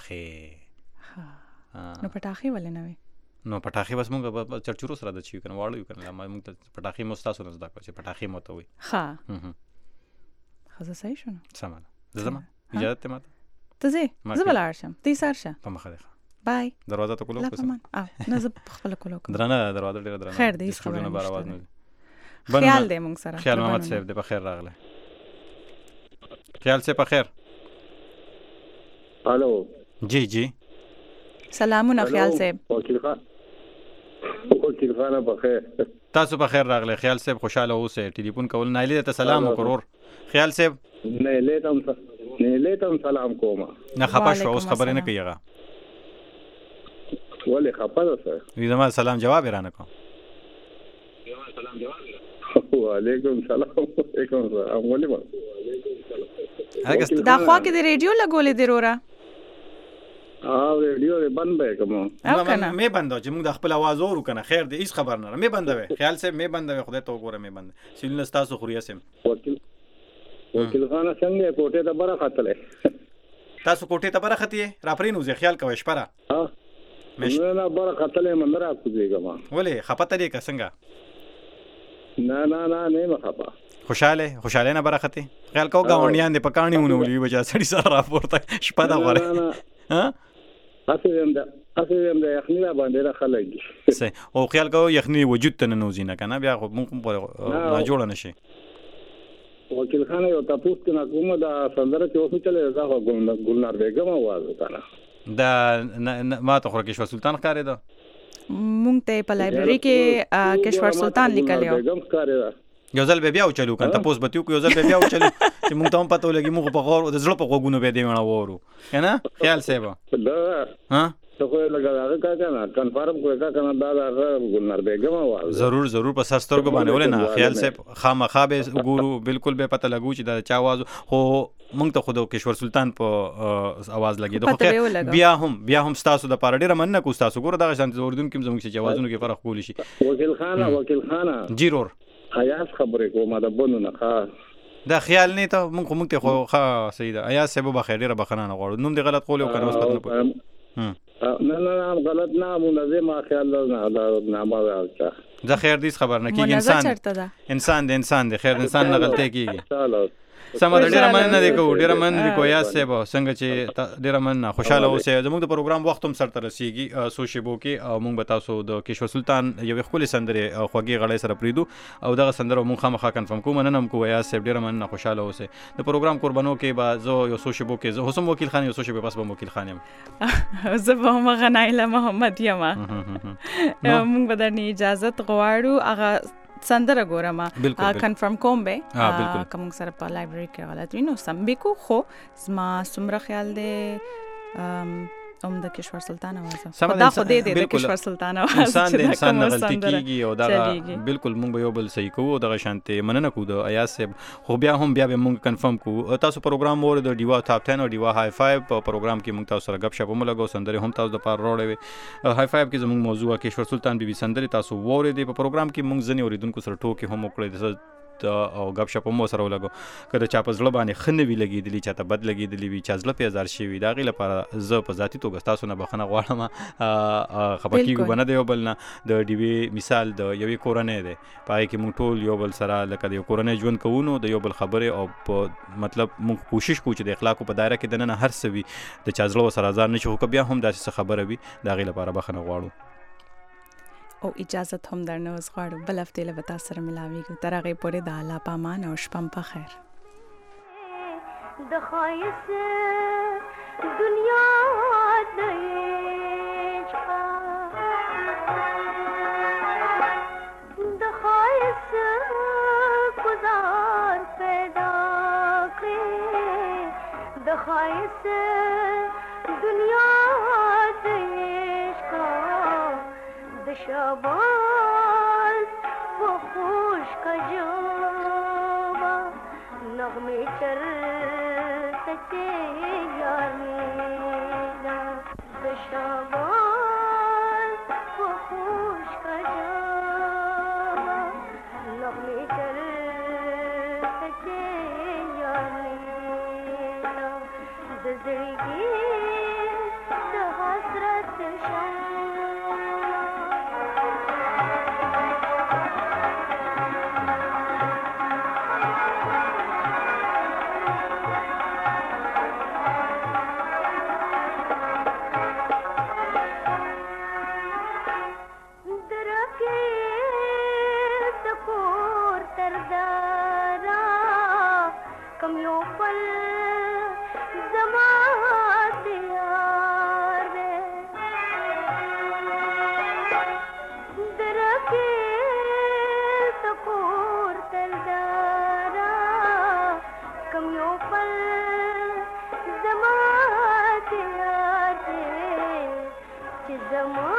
نو پټاخې ولې نه وي نو پټاخې بس مونږ چرچورو سره د چي کنه واړو یو کنه مونږ ته پټاخې مو تاسو نه زده کړو چې پټاخې مو ته وي ښه خزه صحیح شو سمه زما اجازه ته ماته ته زه بلاړ شم ته سار شه په مخه ده بای دروازه ته کولو کوم نه زه خپل کولو کوم درنه دروازه ډیره درنه خیر دې خبرونه بار आवाज نه خیال دې مونږ سره خیال محمد صاحب دې په خیر راغله خیال سے په خیر الو جی سلامونه خیال صاحب وکیل خان په خیر تاسو په خیر راغله خیال صاحب خوشاله اوسئ ټلیفون کول نایله ته سلام وکړور خیال صاحب نه ته سلام کوم نه خپه شو اوس خبرې نه کیږي ولې خپه ده وی زما سلام جواب رانه کوم وعلیکم السلام ولې دا خوا کې د ریډیو لګولې دی رورا ریډیو بند به کوم مې بندو چې موږ د خپل आवाज اورو کنه خیر دې هیڅ خبر نه مې بندوي خیال سے مې بندوي خدای ته وګوره مې بند سیلنس تاسو خوریا سم وکیل خان څنګه کوټه ته بره خطلې تاسو کوټه ته بره خطیه را پرینو زه خیال کوي شپره نه بره خطلې مندره کوزيګم ولې خپته دې څنګه نه مخه خوشاله نه بره خطي خیال کو گاونډیان دې پکانی ونه ولي بچا سړی سره راپورته شپه دا غره ها اسې هم د یخنی باندې راخلګي سه او خیال کو یخنی وجود ته نه نوځي نه کنه بیا موږ په نه جوړ نشي وکیل خان یو تاسو کنه کومه دا سندره چې اوسه چلے دا ګلنار بیگم आवाज وکړه دا ما ته خو کشور سلطان ښکارې ده مونږ ته په لایبرری کې کشور سلطان لیکلی و بیگم ښکارې ده یو ځل بیا وچلو کنه تاسو به یو ځل بیا وچلو چې مونږ ته هم پته ولګي موږ په غور د زړه په غوګونو به دی ونه وورو کنه خیال سیبا دا ها ته خو لګا کا کنه کنفرم کوی کا کنه دا ګلنار بیگم आवाज ضرور په سرسترګو باندې ولنه خیال سیب خامخا به ګورو بالکل به پته لګو چې دا چا आवाज خو مونږ ته خود کشور سلطان په आवाज لګي خو بیا هم تاسو د پاره ډیر مننه کو تاسو ګوره دغه شانت اردن کې زموږ چې आवाजونو کې فرق کولی شي وکیل خان جیرور حیاس خبرې کومه د بونو نه ښه دا خیال نه ته مونږ ته خو ښه صحیح ده ایا سبب بخیر ډیره بخنه نه غواړو نوم دی غلط قول وکړو اوس پته نه غلط نه منظم خیال نه ما راځه دا خیر دې خبر نه کیږي انسان دی خیر انسان نه غلطي کیږي سم د ډیره مننه دی کو ډیره مننه دی کو یا سبا څنګه چې ډیره مننه خوشاله اوسئ زموږ د پروګرام وخت هم سره رسیږي سوشیبو کې او موږ به تاسو د کشور سلطان یو خپل سندره خوږی غړې سره پریدو او دغه سندره موږ خامخا کنفرم کوم نن هم کو یا سب ډیره مننه خوشاله اوسئ د پروګرام قربانو کې با زه یو سوشیبو کې زه حسن وکیل خان یو سوشیبو پس به وکیل خان یم زه به غنایله محمد یم موږ به درنه اجازه غواړو هغه سندره ګورم کنفرم کوم به کوم سره په لایبرری کې غلط وینو سم به کو خو زما سمره خیال دی د کشور سلطان आवाज خدا خو دې د کشور سلطان आवाज انسان نه غلطي کیږي او دا بالکل مونږ به یو بل صحیح کوو دغه شانته مننه کو د ایاز صاحب خو بیا به مونږ کنفرم کو تاسو پروګرام مور د ډیوا ټاپ 10 او ډیوا های 5 په پروګرام کې مونږ تاسو سره غب شپ هم لګو سندره هم تاسو د پاره روړې های 5 کې زموږ موضوع کشور سلطان بي سندره تاسو وره دی په پروګرام کې مونږ ځنی اوریدونکو سره ټوکی هم وکړي او غب شپ مو سره ولګو کله چا په ځړ باندې خنوي لګیدلی چاته بد لګیدلی وی چا ځړ په هزار شي وی دا غي لپاره ز په ذاتی توګه تاسو نه بخنه غواړم خپکیږي بنه دی وبلنه د ډي وی مثال د یوې کورنۍ دی پای کې مونږ ټول یو بل سره لکه د یو کورنۍ ژوند کوونو د یو بل خبره او مطلب مونږ کوشش کوو چې د اخلاقو په دایره کې دنه هر څه وي د چا ځړ سره ځان نشو خو بیا هم داسې خبره وي دا غي لپاره بخنه غواړو او اجازه هم درنه اوس غواړو بل هفته له تاسو سره ملاویږو تر هغه پورې د الله پامان او شپم په خیر د خایس دنیا د خایس گزار پیدا کړې د خایس دنیا شاباز و خوش کا جوابا نغمے چر سچے یار میرا شاباز و خوش کا جوابا نغمے چر سچے یار میرا زندگی د حسرت Zama